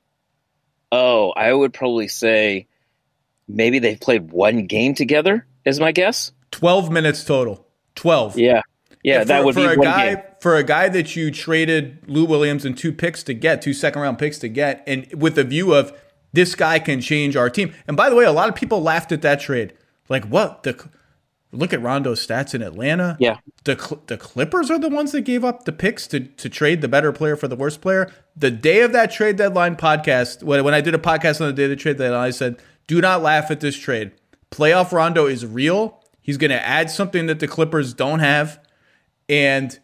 Oh, I would probably say maybe they've played 1 game together, is my guess. 12 minutes total. 12. Yeah. Yeah, that would be one game. For a guy that you traded Lou Williams and 2 second-round picks to get, and with the view of this guy can change our team. And by the way, a lot of people laughed at that trade. Like, what? Look at Rondo's stats in Atlanta. Yeah. The Clippers are the ones that gave up the picks to trade the better player for the worst player. The day of that trade deadline podcast, when I did a podcast on the day of the trade deadline, I said, do not laugh at this trade. Playoff Rondo is real. He's going to add something that the Clippers don't have. And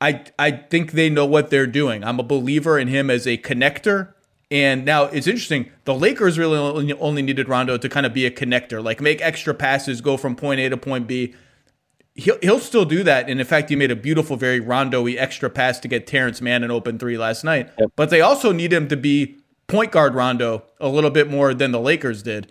I think they know what they're doing. I'm a believer in him as a connector. And now it's interesting. The Lakers really only needed Rondo to kind of be a connector, like make extra passes, go from point A to point B. He'll still do that. And in fact, he made a beautiful, very Rondo-y extra pass to get Terrence Mann an open 3 last night. Yep. But they also need him to be point guard Rondo a little bit more than the Lakers did.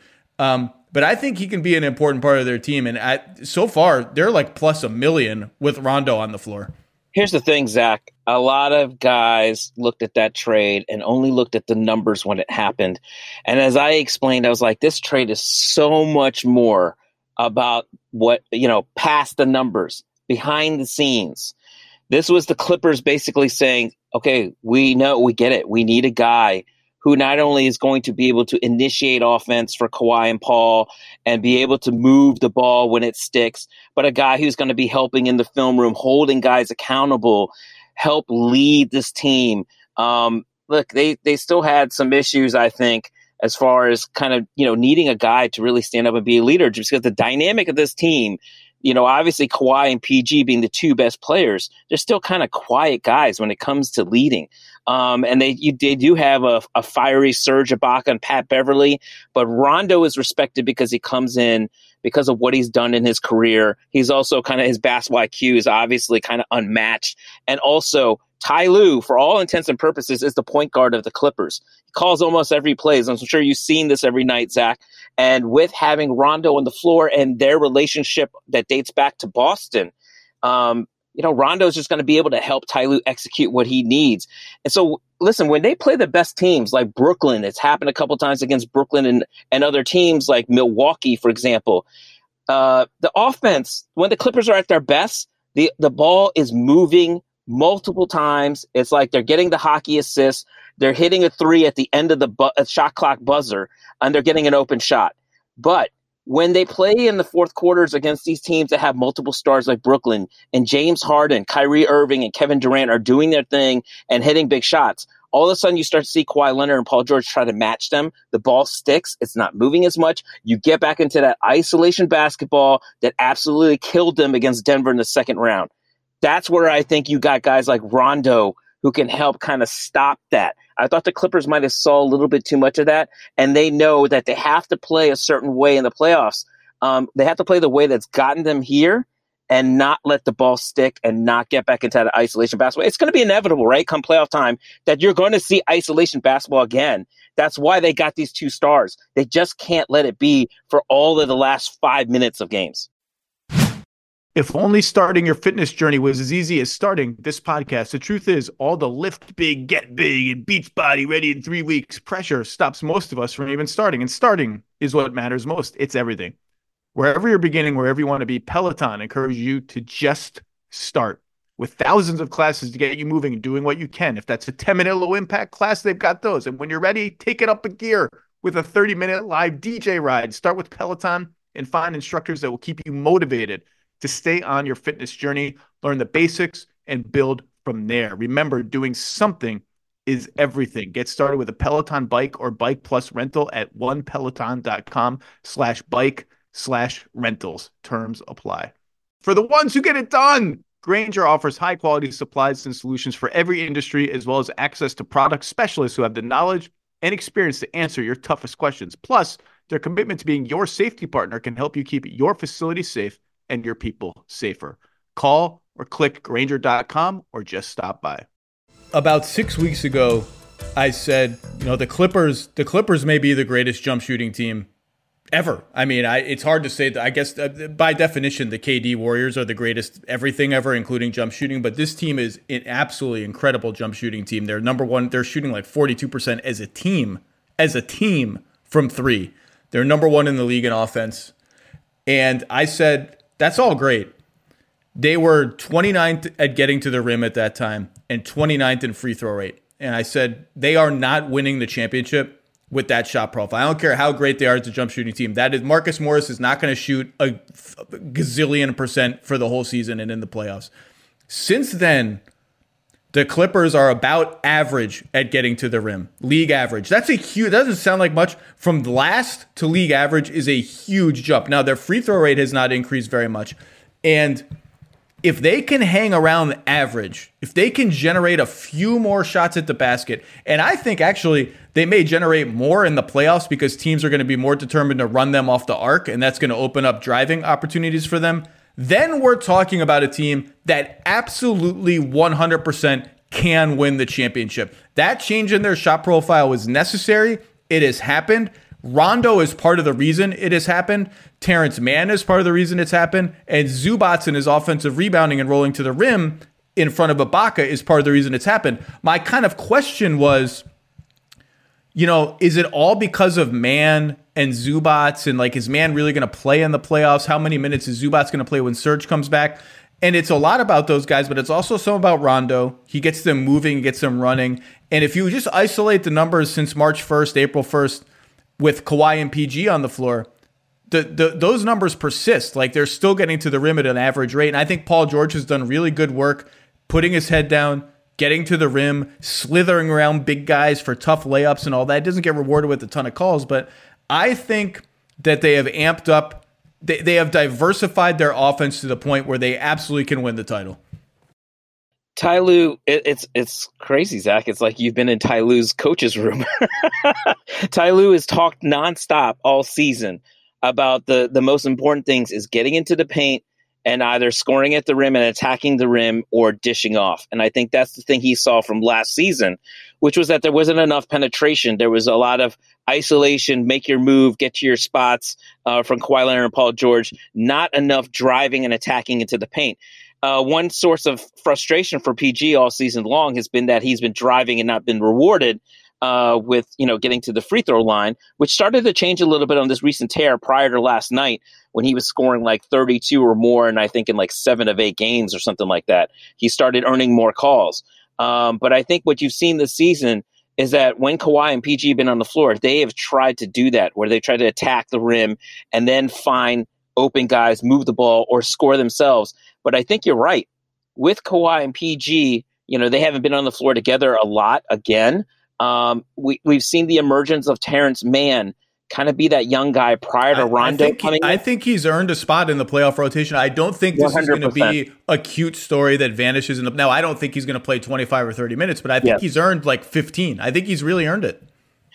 But I think he can be an important part of their team. And so far, they're like plus $1 million with Rondo on the floor. Here's the thing, Zach. A lot of guys looked at that trade and only looked at the numbers when it happened. And as I explained, I was like, this trade is so much more about what, past the numbers, behind the scenes. This was the Clippers basically saying, okay, we get it. We need a guy who not only is going to be able to initiate offense for Kawhi and Paul and be able to move the ball when it sticks, but a guy who's going to be helping in the film room, holding guys accountable, help lead this team. Look, they still had some issues, I think, as far as kind of, needing a guy to really stand up and be a leader, just because the dynamic of this team, obviously Kawhi and PG being the 2 best players, they're still kind of quiet guys when it comes to leading. And they do have a fiery Serge Ibaka and Pat Beverly, but Rondo is respected because he comes in because of what he's done in his career. He's also kind of, his basketball IQ is obviously kind of unmatched. And also Ty Lue, for all intents and purposes, is the point guard of the Clippers. He calls almost every play. I'm sure you've seen this every night, Zach. And with having Rondo on the floor and their relationship that dates back to Boston, Rondo's just going to be able to help Ty Lue execute what he needs. And so, listen, when they play the best teams like Brooklyn, it's happened a couple times against Brooklyn and other teams like Milwaukee, for example. The offense, when the Clippers are at their best, the ball is moving multiple times. It's like they're getting the hockey assist. They're hitting a 3 at the end of the shot clock buzzer, and they're getting an open shot. But when they play in the fourth quarters against these teams that have multiple stars like Brooklyn, and James Harden, Kyrie Irving, and Kevin Durant are doing their thing and hitting big shots, all of a sudden you start to see Kawhi Leonard and Paul George try to match them. The ball sticks. It's not moving as much. You get back into that isolation basketball that absolutely killed them against Denver in the second round. That's where I think you got guys like Rondo who can help kind of stop that. I thought the Clippers might have saw a little bit too much of that, and they know that they have to play a certain way in the playoffs They have to play the way that's gotten them here and not let the ball stick and not get back into the isolation basketball. It's going to be inevitable, right, come playoff time, that you're going to see isolation basketball again. That's why they got these 2 stars. They just can't let it be for all of the last 5 minutes of games. If only starting your fitness journey was as easy as starting this podcast. The truth is, all the lift big, get big, and Beachbody ready in 3 weeks pressure stops most of us from even starting. And starting is what matters most. It's everything. Wherever you're beginning, wherever you want to be, Peloton encourages you to just start. With thousands of classes to get you moving and doing what you can. If that's a 10-minute low-impact class, they've got those. And when you're ready, take it up a gear with a 30-minute live DJ ride. Start with Peloton and find instructors that will keep you motivated to stay on your fitness journey, learn the basics, and build from there. Remember, doing something is everything. Get started with a Peloton bike or Bike Plus rental at onepeloton.com/bike/rentals. Terms apply. For the ones who get it done, Grainger offers high-quality supplies and solutions for every industry, as well as access to product specialists who have the knowledge and experience to answer your toughest questions. Plus, their commitment to being your safety partner can help you keep your facility safe and your people safer. Call or click Grainger.com or just stop by. About 6 weeks ago, I said, the Clippers may be the greatest jump shooting team ever. I mean, it's hard to say that. I guess by definition, the KD Warriors are the greatest everything ever, including jump shooting. But this team is an absolutely incredible jump shooting team. They're number one. They're shooting like 42% as a team from 3. They're number 1 in the league in offense. And I said, that's all great. They were 29th at getting to the rim at that time and 29th in free throw rate. And I said, they are not winning the championship with that shot profile. I don't care how great they are as a jump shooting team. That is, Marcus Morris is not going to shoot a gazillion % for the whole season and in the playoffs. Since then, the Clippers are about average at getting to the rim. League average. That's a huge, that doesn't sound like much. From last to league average is a huge jump. Now, their free throw rate has not increased very much. And if they can hang around average, if they can generate a few more shots at the basket, and I think actually they may generate more in the playoffs because teams are going to be more determined to run them off the arc, and that's going to open up driving opportunities for them, then we're talking about a team that absolutely 100% can win the championship. That change in their shot profile was necessary. It has happened. Rondo is part of the reason it has happened. Terrence Mann is part of the reason it's happened. And Zubac and his offensive rebounding and rolling to the rim in front of Ibaka is part of the reason it's happened. My kind of question was, is it all because of Mann and Zubac, and is Mann really going to play in the playoffs? How many minutes is Zubac going to play when Serge comes back? And it's a lot about those guys, but it's also some about Rondo. He gets them moving, gets them running. And if you just isolate the numbers since March 1st, April 1st, with Kawhi and PG on the floor, those numbers persist. They're still getting to the rim at an average rate. And I think Paul George has done really good work putting his head down, getting to the rim, slithering around big guys for tough layups and all that. It doesn't get rewarded with a ton of calls, but I think that they have amped up, they have diversified their offense to the point where they absolutely can win the title. Ty Lue, it's crazy, Zach. It's like you've been in Ty Lue's coach's room. Ty Lue has talked nonstop all season about the most important things is getting into the paint and either scoring at the rim and attacking the rim or dishing off. And I think that's the thing he saw from last season, which was that there wasn't enough penetration. There was a lot of isolation, make your move, get to your spots from Kawhi Leonard and Paul George, not enough driving and attacking into the paint. One source of frustration for PG all season long has been that he's been driving and not been rewarded with getting to the free throw line, which started to change a little bit on this recent tear prior to last night when he was scoring 32 or more, and I think in 7 of 8 games or something like that. He started earning more calls. But I think what you've seen this season is that when Kawhi and PG have been on the floor, they have tried to do that, where they try to attack the rim and then find open guys, move the ball, or score themselves. But I think you're right. With Kawhi and PG, they haven't been on the floor together a lot again. We've seen the emergence of Terrence Mann kind of be that young guy prior to Rondo coming in. I think he's earned a spot in the playoff rotation. I don't think this 100%. Is going to be a cute story that vanishes in the. Now, I don't think he's going to play 25 or 30 minutes, but I think he's earned 15. I think he's really earned it.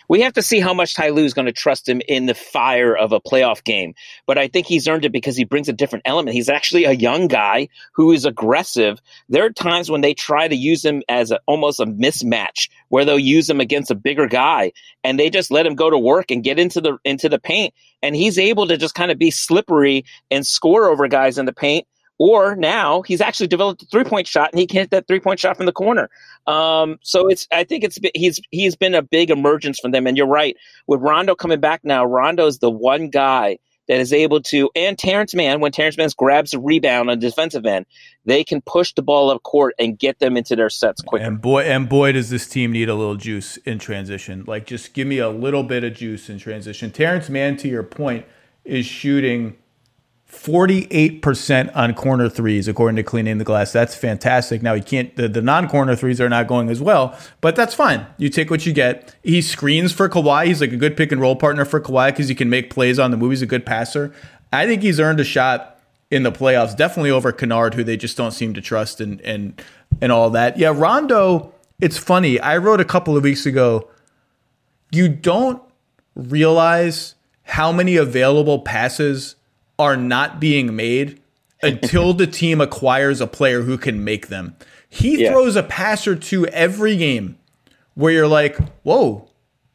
We have to see how much Ty Lue is going to trust him in the fire of a playoff game. But I think he's earned it because he brings a different element. He's actually a young guy who is aggressive. There are times when they try to use him as almost a mismatch, where they'll use him against a bigger guy, and they just let him go to work and get into the paint. And he's able to just kind of be slippery and score over guys in the paint. Or now he's actually developed a 3-point shot, and he can hit that 3-point shot from the corner. So he's been a big emergence from them. And you're right, with Rondo coming back now, Rondo's the one guy that is able to, and Terrence Mann, when Terrence Mann grabs a rebound on the defensive end, they can push the ball up court and get them into their sets quicker. And boy, does this team need a little juice in transition. Like, just give me a little bit of juice in transition. Terrence Mann, to your point, is shooting 48% on corner threes, according to Cleaning the Glass. That's fantastic. Now, he can't, the non-corner threes are not going as well, but that's fine. You take what you get. He screens for Kawhi. He's like a good pick and roll partner for Kawhi because he can make plays on the move. He's a good passer. I think he's earned a shot in the playoffs, definitely over Kennard, who they just don't seem to trust and all that. Yeah, Rondo, it's funny. I wrote a couple of weeks ago, you don't realize how many available passes are not being made until the team acquires a player who can make them. He throws a pass or two every game where you're like, whoa,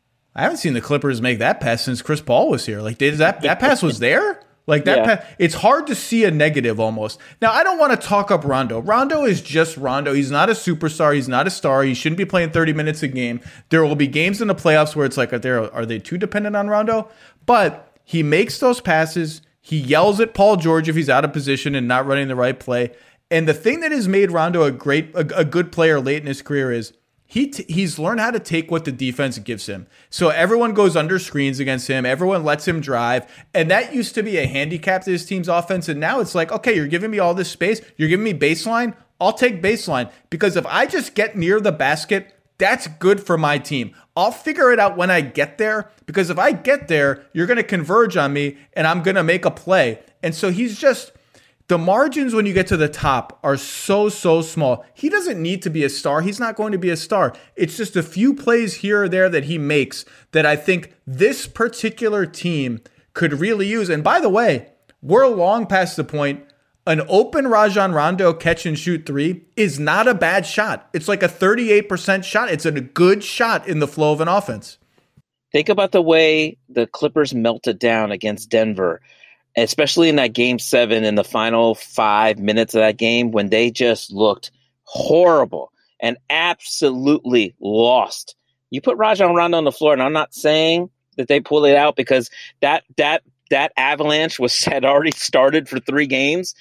I haven't seen the Clippers make that pass since Chris Paul was here. Like, that pass was there? Like, that pass, it's hard to see a negative almost. Now, I don't want to talk up Rondo. Rondo is just Rondo. He's not a superstar. He's not a star. He shouldn't be playing 30 minutes a game. There will be games in the playoffs where it's like, are they too dependent on Rondo? But he makes those passes. He yells at Paul George if he's out of position and not running the right play. And the thing that has made Rondo a good player late in his career is he's learned how to take what the defense gives him. So everyone goes under screens against him. Everyone lets him drive. And that used to be a handicap to his team's offense. And now it's like, okay, you're giving me all this space. You're giving me baseline. I'll take baseline. Because if I just get near the basket, that's good for my team. I'll figure it out when I get there, because if I get there, you're going to converge on me and I'm going to make a play. And so he's just, the margins when you get to the top are so small. He doesn't need to be a star. He's not going to be a star. It's just a few plays here or there that he makes that I think this particular team could really use. And by the way, we're long past the point. An open Rajon Rondo catch and shoot three is not a bad shot. It's like a 38% shot. It's a good shot in the flow of an offense. Think about the way the Clippers melted down against Denver, especially in that game 7 in the final 5 minutes of that game, when they just looked horrible and absolutely lost. You put Rajon Rondo on the floor, and I'm not saying that they pull it out, because that avalanche had already started for 3 games.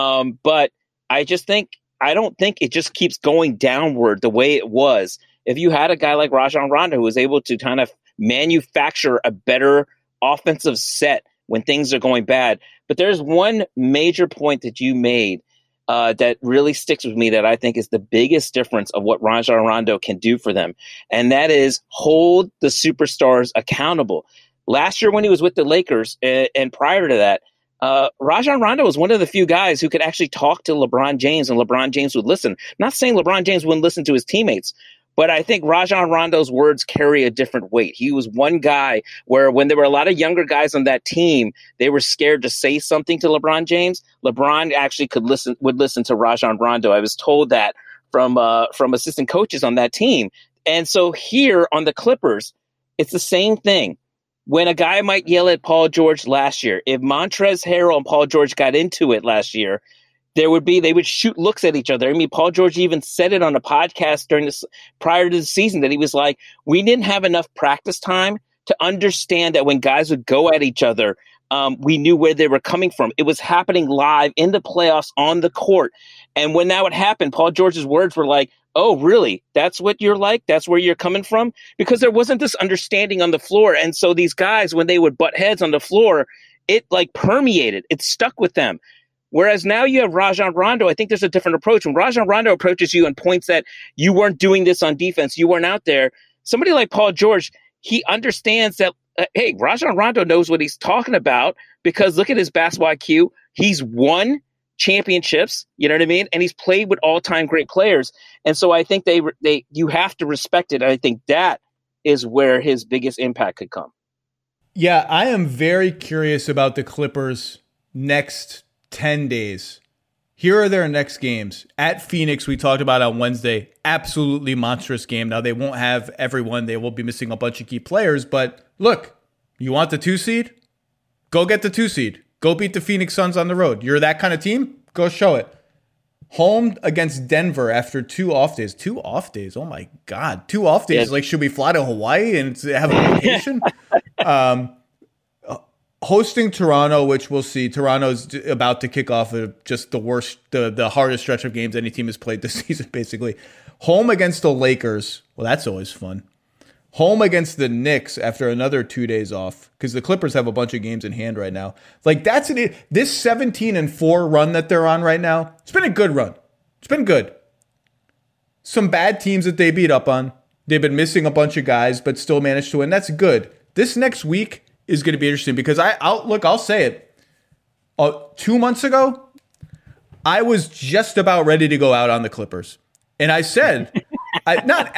But I don't think it just keeps going downward the way it was. If you had a guy like Rajon Rondo who was able to kind of manufacture a better offensive set when things are going bad. But there's one major point that you made that really sticks with me, that I think is the biggest difference of what Rajon Rondo can do for them. And that is hold the superstars accountable. Last year when he was with the Lakers, and prior to that, Rajon Rondo was one of the few guys who could actually talk to LeBron James, and LeBron James would listen. Not saying LeBron James wouldn't listen to his teammates, but I think Rajon Rondo's words carry a different weight. He was one guy where, when there were a lot of younger guys on that team, they were scared to say something to LeBron James. LeBron actually would listen to Rajon Rondo. I was told that from assistant coaches on that team. And so here on the Clippers, it's the same thing. When a guy might yell at Paul George last year, if Montrezl Harrell and Paul George got into it last year, they would shoot looks at each other. I mean, Paul George even said it on a podcast prior to the season, that he was like, we didn't have enough practice time to understand that when guys would go at each other, we knew where they were coming from. It was happening live in the playoffs on the court. And when that would happen, Paul George's words were like, oh, really? That's what you're like? That's where you're coming from? Because there wasn't this understanding on the floor. And so these guys, when they would butt heads on the floor, it like permeated. It stuck with them. Whereas now you have Rajon Rondo, I think there's a different approach. When Rajon Rondo approaches you and points that you weren't doing this on defense, you weren't out there, somebody like Paul George, he understands that, hey, Rajon Rondo knows what he's talking about, because look at his basketball IQ. He's won championships, you know what I mean? And he's played with all-time great players. And so I think you have to respect it. And I think that is where his biggest impact could come. Yeah, I am very curious about the Clippers' next 10 days. Here are their next games. At Phoenix, we talked about on Wednesday, absolutely monstrous game. Now, they won't have everyone. They will be missing a bunch of key players. But look, you want the 2 seed? Go get the 2 seed. Go beat the Phoenix Suns on the road. You're that kind of team? Go show it. Home against Denver after 2 off days. 2 off days. Oh, my God. 2 off days. Yeah. Like, should we fly to Hawaii and have a vacation? Hosting Toronto, which we'll see. Toronto's about to kick off just the worst, the hardest stretch of games any team has played this season, basically. Home against the Lakers. Well, that's always fun. Home against the Knicks after another 2 days off, because the Clippers have a bunch of games in hand right now. Like, that's this 17-4 run that they're on right now. It's been a good run. It's been good. Some bad teams that they beat up on. They've been missing a bunch of guys, but still managed to win. That's good. This next week is going to be interesting because I'll say it. 2 months ago, I was just about ready to go out on the Clippers. And I said, I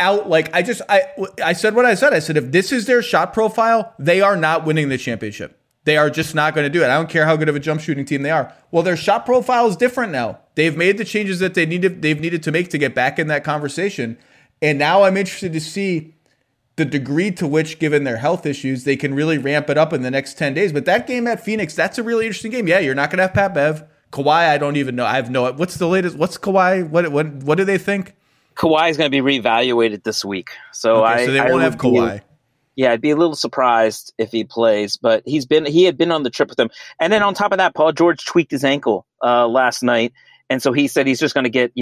said what I said. I said, if this is their shot profile, they are not winning the championship. They are just not going to do it. I don't care how good of a jump shooting team they are. Well, their shot profile is different now. They've made the changes that they've needed to make to get back in that conversation. And now I'm interested to see the degree to which, given their health issues, they can really ramp it up in the next 10 days. But that game at Phoenix, that's a really interesting game. Yeah, you're not going to have Pat Bev. Kawhi, I don't even know. I have no. What's the latest? What's Kawhi? What do they think? Kawhi is going to be reevaluated this week. So so they won't have Kawhi. Yeah, I'd be a little surprised if he plays, but he had been on the trip with them. And then on top of that, Paul George tweaked his ankle last night. And so he said he's just going to get,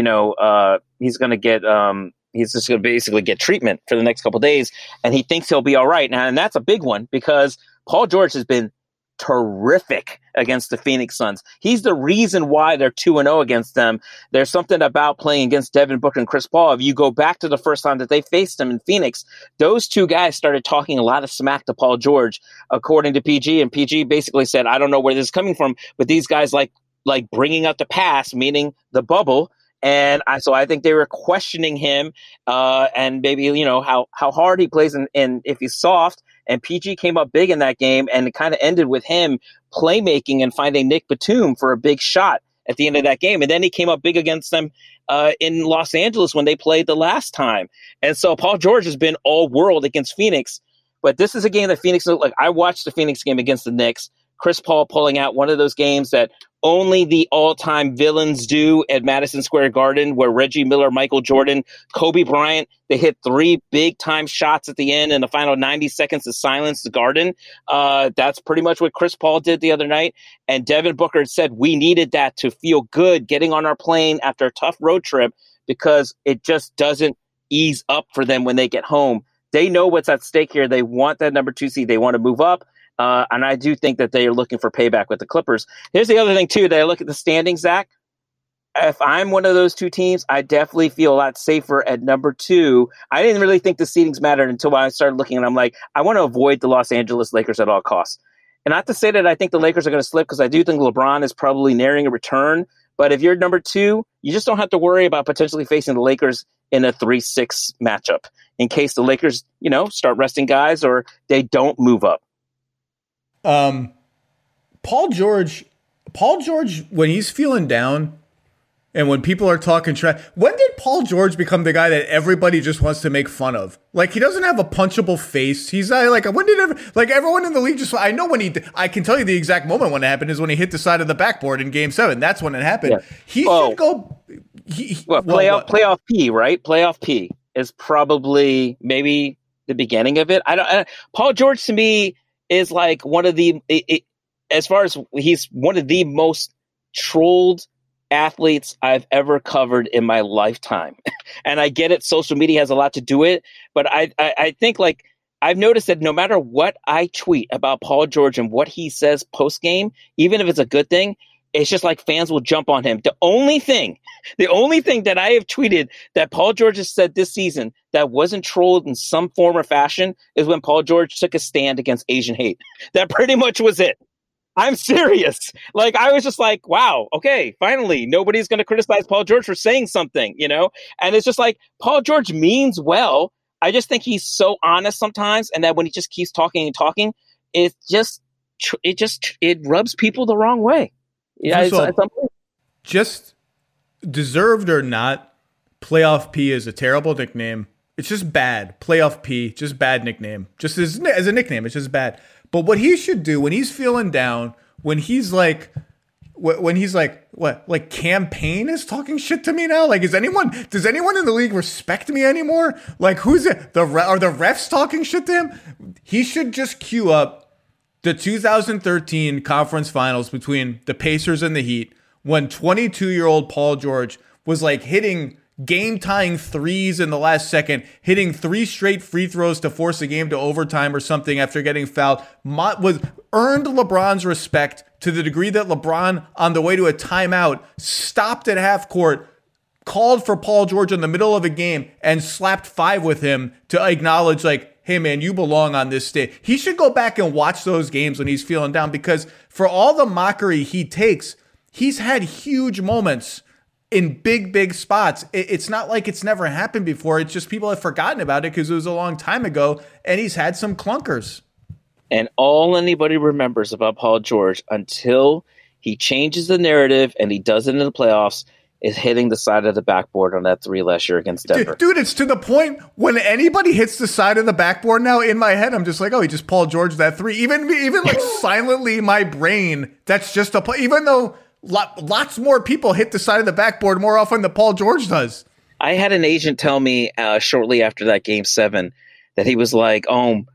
he's just going to basically get treatment for the next couple of days, and he thinks he'll be all right. Now, and that's a big one because Paul George has been terrific against the Phoenix Suns. He's the reason why they're 2-0 against them. There's something about playing against Devin Booker and Chris Paul. If you go back to the first time that they faced him in Phoenix, those two guys started talking a lot of smack to Paul George, according to PG, and PG basically said, I don't know where this is coming from, but these guys like bringing up the past, meaning the bubble. And so I think they were questioning him and maybe, how hard he plays and if he's soft. And PG came up big in that game, and it kind of ended with him playmaking and finding Nick Batum for a big shot at the end of that game. And then he came up big against them in Los Angeles when they played the last time. And so Paul George has been all world against Phoenix. But this is a game that Phoenix, like I watched the Phoenix game against the Knicks. Chris Paul pulling out one of those games that only the all-time villains do at Madison Square Garden, where Reggie Miller, Michael Jordan, Kobe Bryant, they hit 3 big-time shots at the end in the final 90 seconds to silence the Garden. That's pretty much what Chris Paul did the other night. And Devin Booker said we needed that to feel good getting on our plane after a tough road trip because it just doesn't ease up for them when they get home. They know what's at stake here. They want that number 2 seed. They want to move up. And I do think that they are looking for payback with the Clippers. Here's the other thing, too, that I look at the standings, Zach. If I'm one of those two teams, I definitely feel a lot safer at number 2. I didn't really think the seedings mattered until I started looking, and I'm like, I want to avoid the Los Angeles Lakers at all costs. And not to say that I think the Lakers are going to slip, because I do think LeBron is probably nearing a return. But if you're number 2, you just don't have to worry about potentially facing the Lakers in a 3-6 matchup in case the Lakers, start resting guys or they don't move up. Paul George, when he's feeling down and when people are talking trash, when did Paul George become the guy that everybody just wants to make fun of? Like, he doesn't have a punchable face. He's when did everyone in the league just, I know I can tell you the exact moment when it happened is when he hit the side of the backboard in Game 7. That's when it happened. Yeah. He should go. Playoff P, right? Playoff P is probably maybe the beginning of it. Paul George to me is like one of the, as far as he's one of the most trolled athletes I've ever covered in my lifetime. And I get it. Social media has a lot to do with it. But I think I've noticed that no matter what I tweet about Paul George and what he says post game, even if it's a good thing, it's just like fans will jump on him. The only thing that I have tweeted that Paul George has said this season that wasn't trolled in some form or fashion is when Paul George took a stand against Asian hate. That pretty much was it. I'm serious. I was just like, wow, okay, finally, nobody's going to criticize Paul George for saying something, And it's just like, Paul George means well. I just think he's so honest sometimes, and that when he just keeps talking and talking, it rubs people the wrong way. Yeah, just deserved or not, Playoff P is a terrible nickname. It's just bad. Playoff P, just bad nickname. Just as a nickname, it's just bad. But what he should do when he's feeling down, when he's like, what, like Campaign is talking shit to me now? Like, does anyone in the league respect me anymore? Like, who's it? Are the refs talking shit to him? He should just cue up the 2013 conference finals between the Pacers and the Heat when 22-year-old Paul George was like hitting game-tying threes in the last second, hitting 3 straight free throws to force a game to overtime or something after getting fouled, earned LeBron's respect to the degree that LeBron, on the way to a timeout, stopped at half court, called for Paul George in the middle of a game, and slapped 5 with him to acknowledge, like, hey, man, you belong on this stage. He should go back and watch those games when he's feeling down, because for all the mockery he takes, he's had huge moments in big spots. It's not like it's never happened before. It's just people have forgotten about it because it was a long time ago, and he's had some clunkers. And all anybody remembers about Paul George until he changes the narrative and he does it in the playoffs is hitting the side of the backboard on that 3 last year against Denver. Dude, it's to the point when anybody hits the side of the backboard now, in my head, I'm just like, oh, he just Paul George that 3. Even like silently in my brain, that's just a play. Even though lots more people hit the side of the backboard more often than Paul George does. I had an agent tell me shortly after that Game 7 that he was like,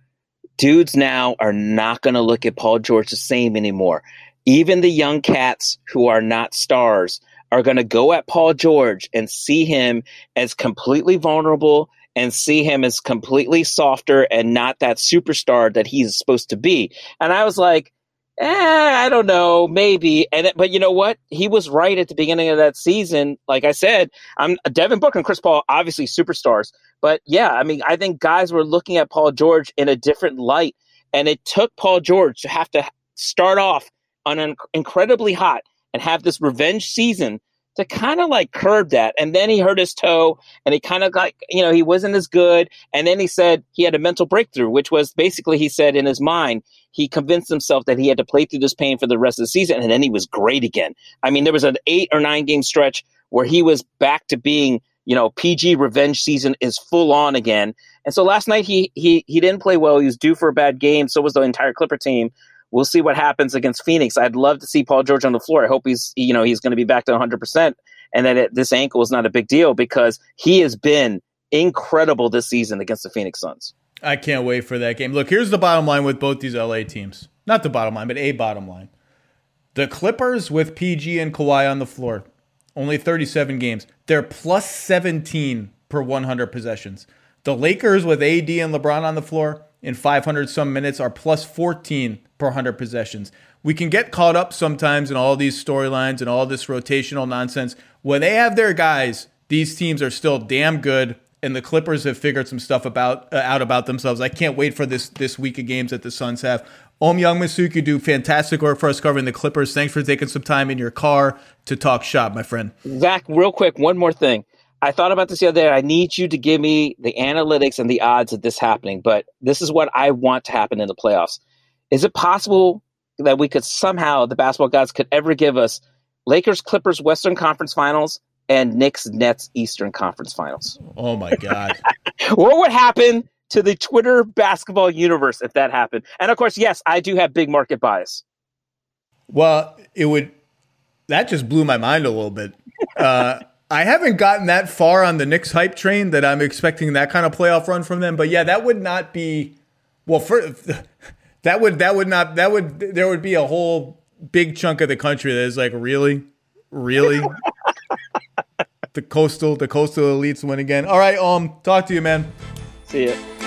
dudes now are not going to look at Paul George the same anymore. Even the young cats who are not stars are going to go at Paul George and see him as completely vulnerable and see him as completely softer and not that superstar that he's supposed to be. And I was like, I don't know, maybe. But you know what? He was right at the beginning of that season. Like I said, Devin Booker and Chris Paul, obviously superstars. But yeah, I mean, I think guys were looking at Paul George in a different light. And it took Paul George to have to start off on an incredibly hot and have this revenge season to kind of like curb that. And then he hurt his toe and he kind of like, he wasn't as good. And then he said he had a mental breakthrough, which was basically, he said in his mind, he convinced himself that he had to play through this pain for the rest of the season. And then he was great again. I mean, there was an 8 or 9 game stretch where he was back to being, PG revenge season is full on again. And so last night he didn't play well. He was due for a bad game. So was the entire Clipper team. We'll see what happens against Phoenix. I'd love to see Paul George on the floor. I hope he's going to be back to 100% and that this ankle is not a big deal because he has been incredible this season against the Phoenix Suns. I can't wait for that game. Look, here's the bottom line with both these LA teams. Not the bottom line, but a bottom line. The Clippers with PG and Kawhi on the floor, only 37 games. They're plus 17 per 100 possessions. The Lakers with AD and LeBron on the floor in 500 some minutes are plus 14 per 100 possessions. We can get caught up sometimes in all these storylines and all this rotational nonsense. When they have their guys, these teams are still damn good, and the Clippers have figured some stuff out about themselves. I can't wait for this week of games that the Suns have. Youngmisuk, you do fantastic work for us covering the Clippers. Thanks for taking some time in your car to talk shop, my friend. Zach, real quick, one more thing. I thought about this the other day. I need you to give me the analytics and the odds of this happening, but this is what I want to happen in the playoffs. Is it possible that we could somehow, the basketball gods could ever give us Lakers, Clippers, Western Conference Finals and Knicks, Nets, Eastern Conference Finals? Oh, my God. What would happen to the Twitter basketball universe if that happened? And, of course, yes, I do have big market bias. Well, that just blew my mind a little bit. I haven't gotten that far on the Knicks hype train that I'm expecting that kind of playoff run from them. But, yeah, that would not be – well, there would be a whole big chunk of the country that is like, really? the coastal elites win again. All right, talk to you, man. See ya.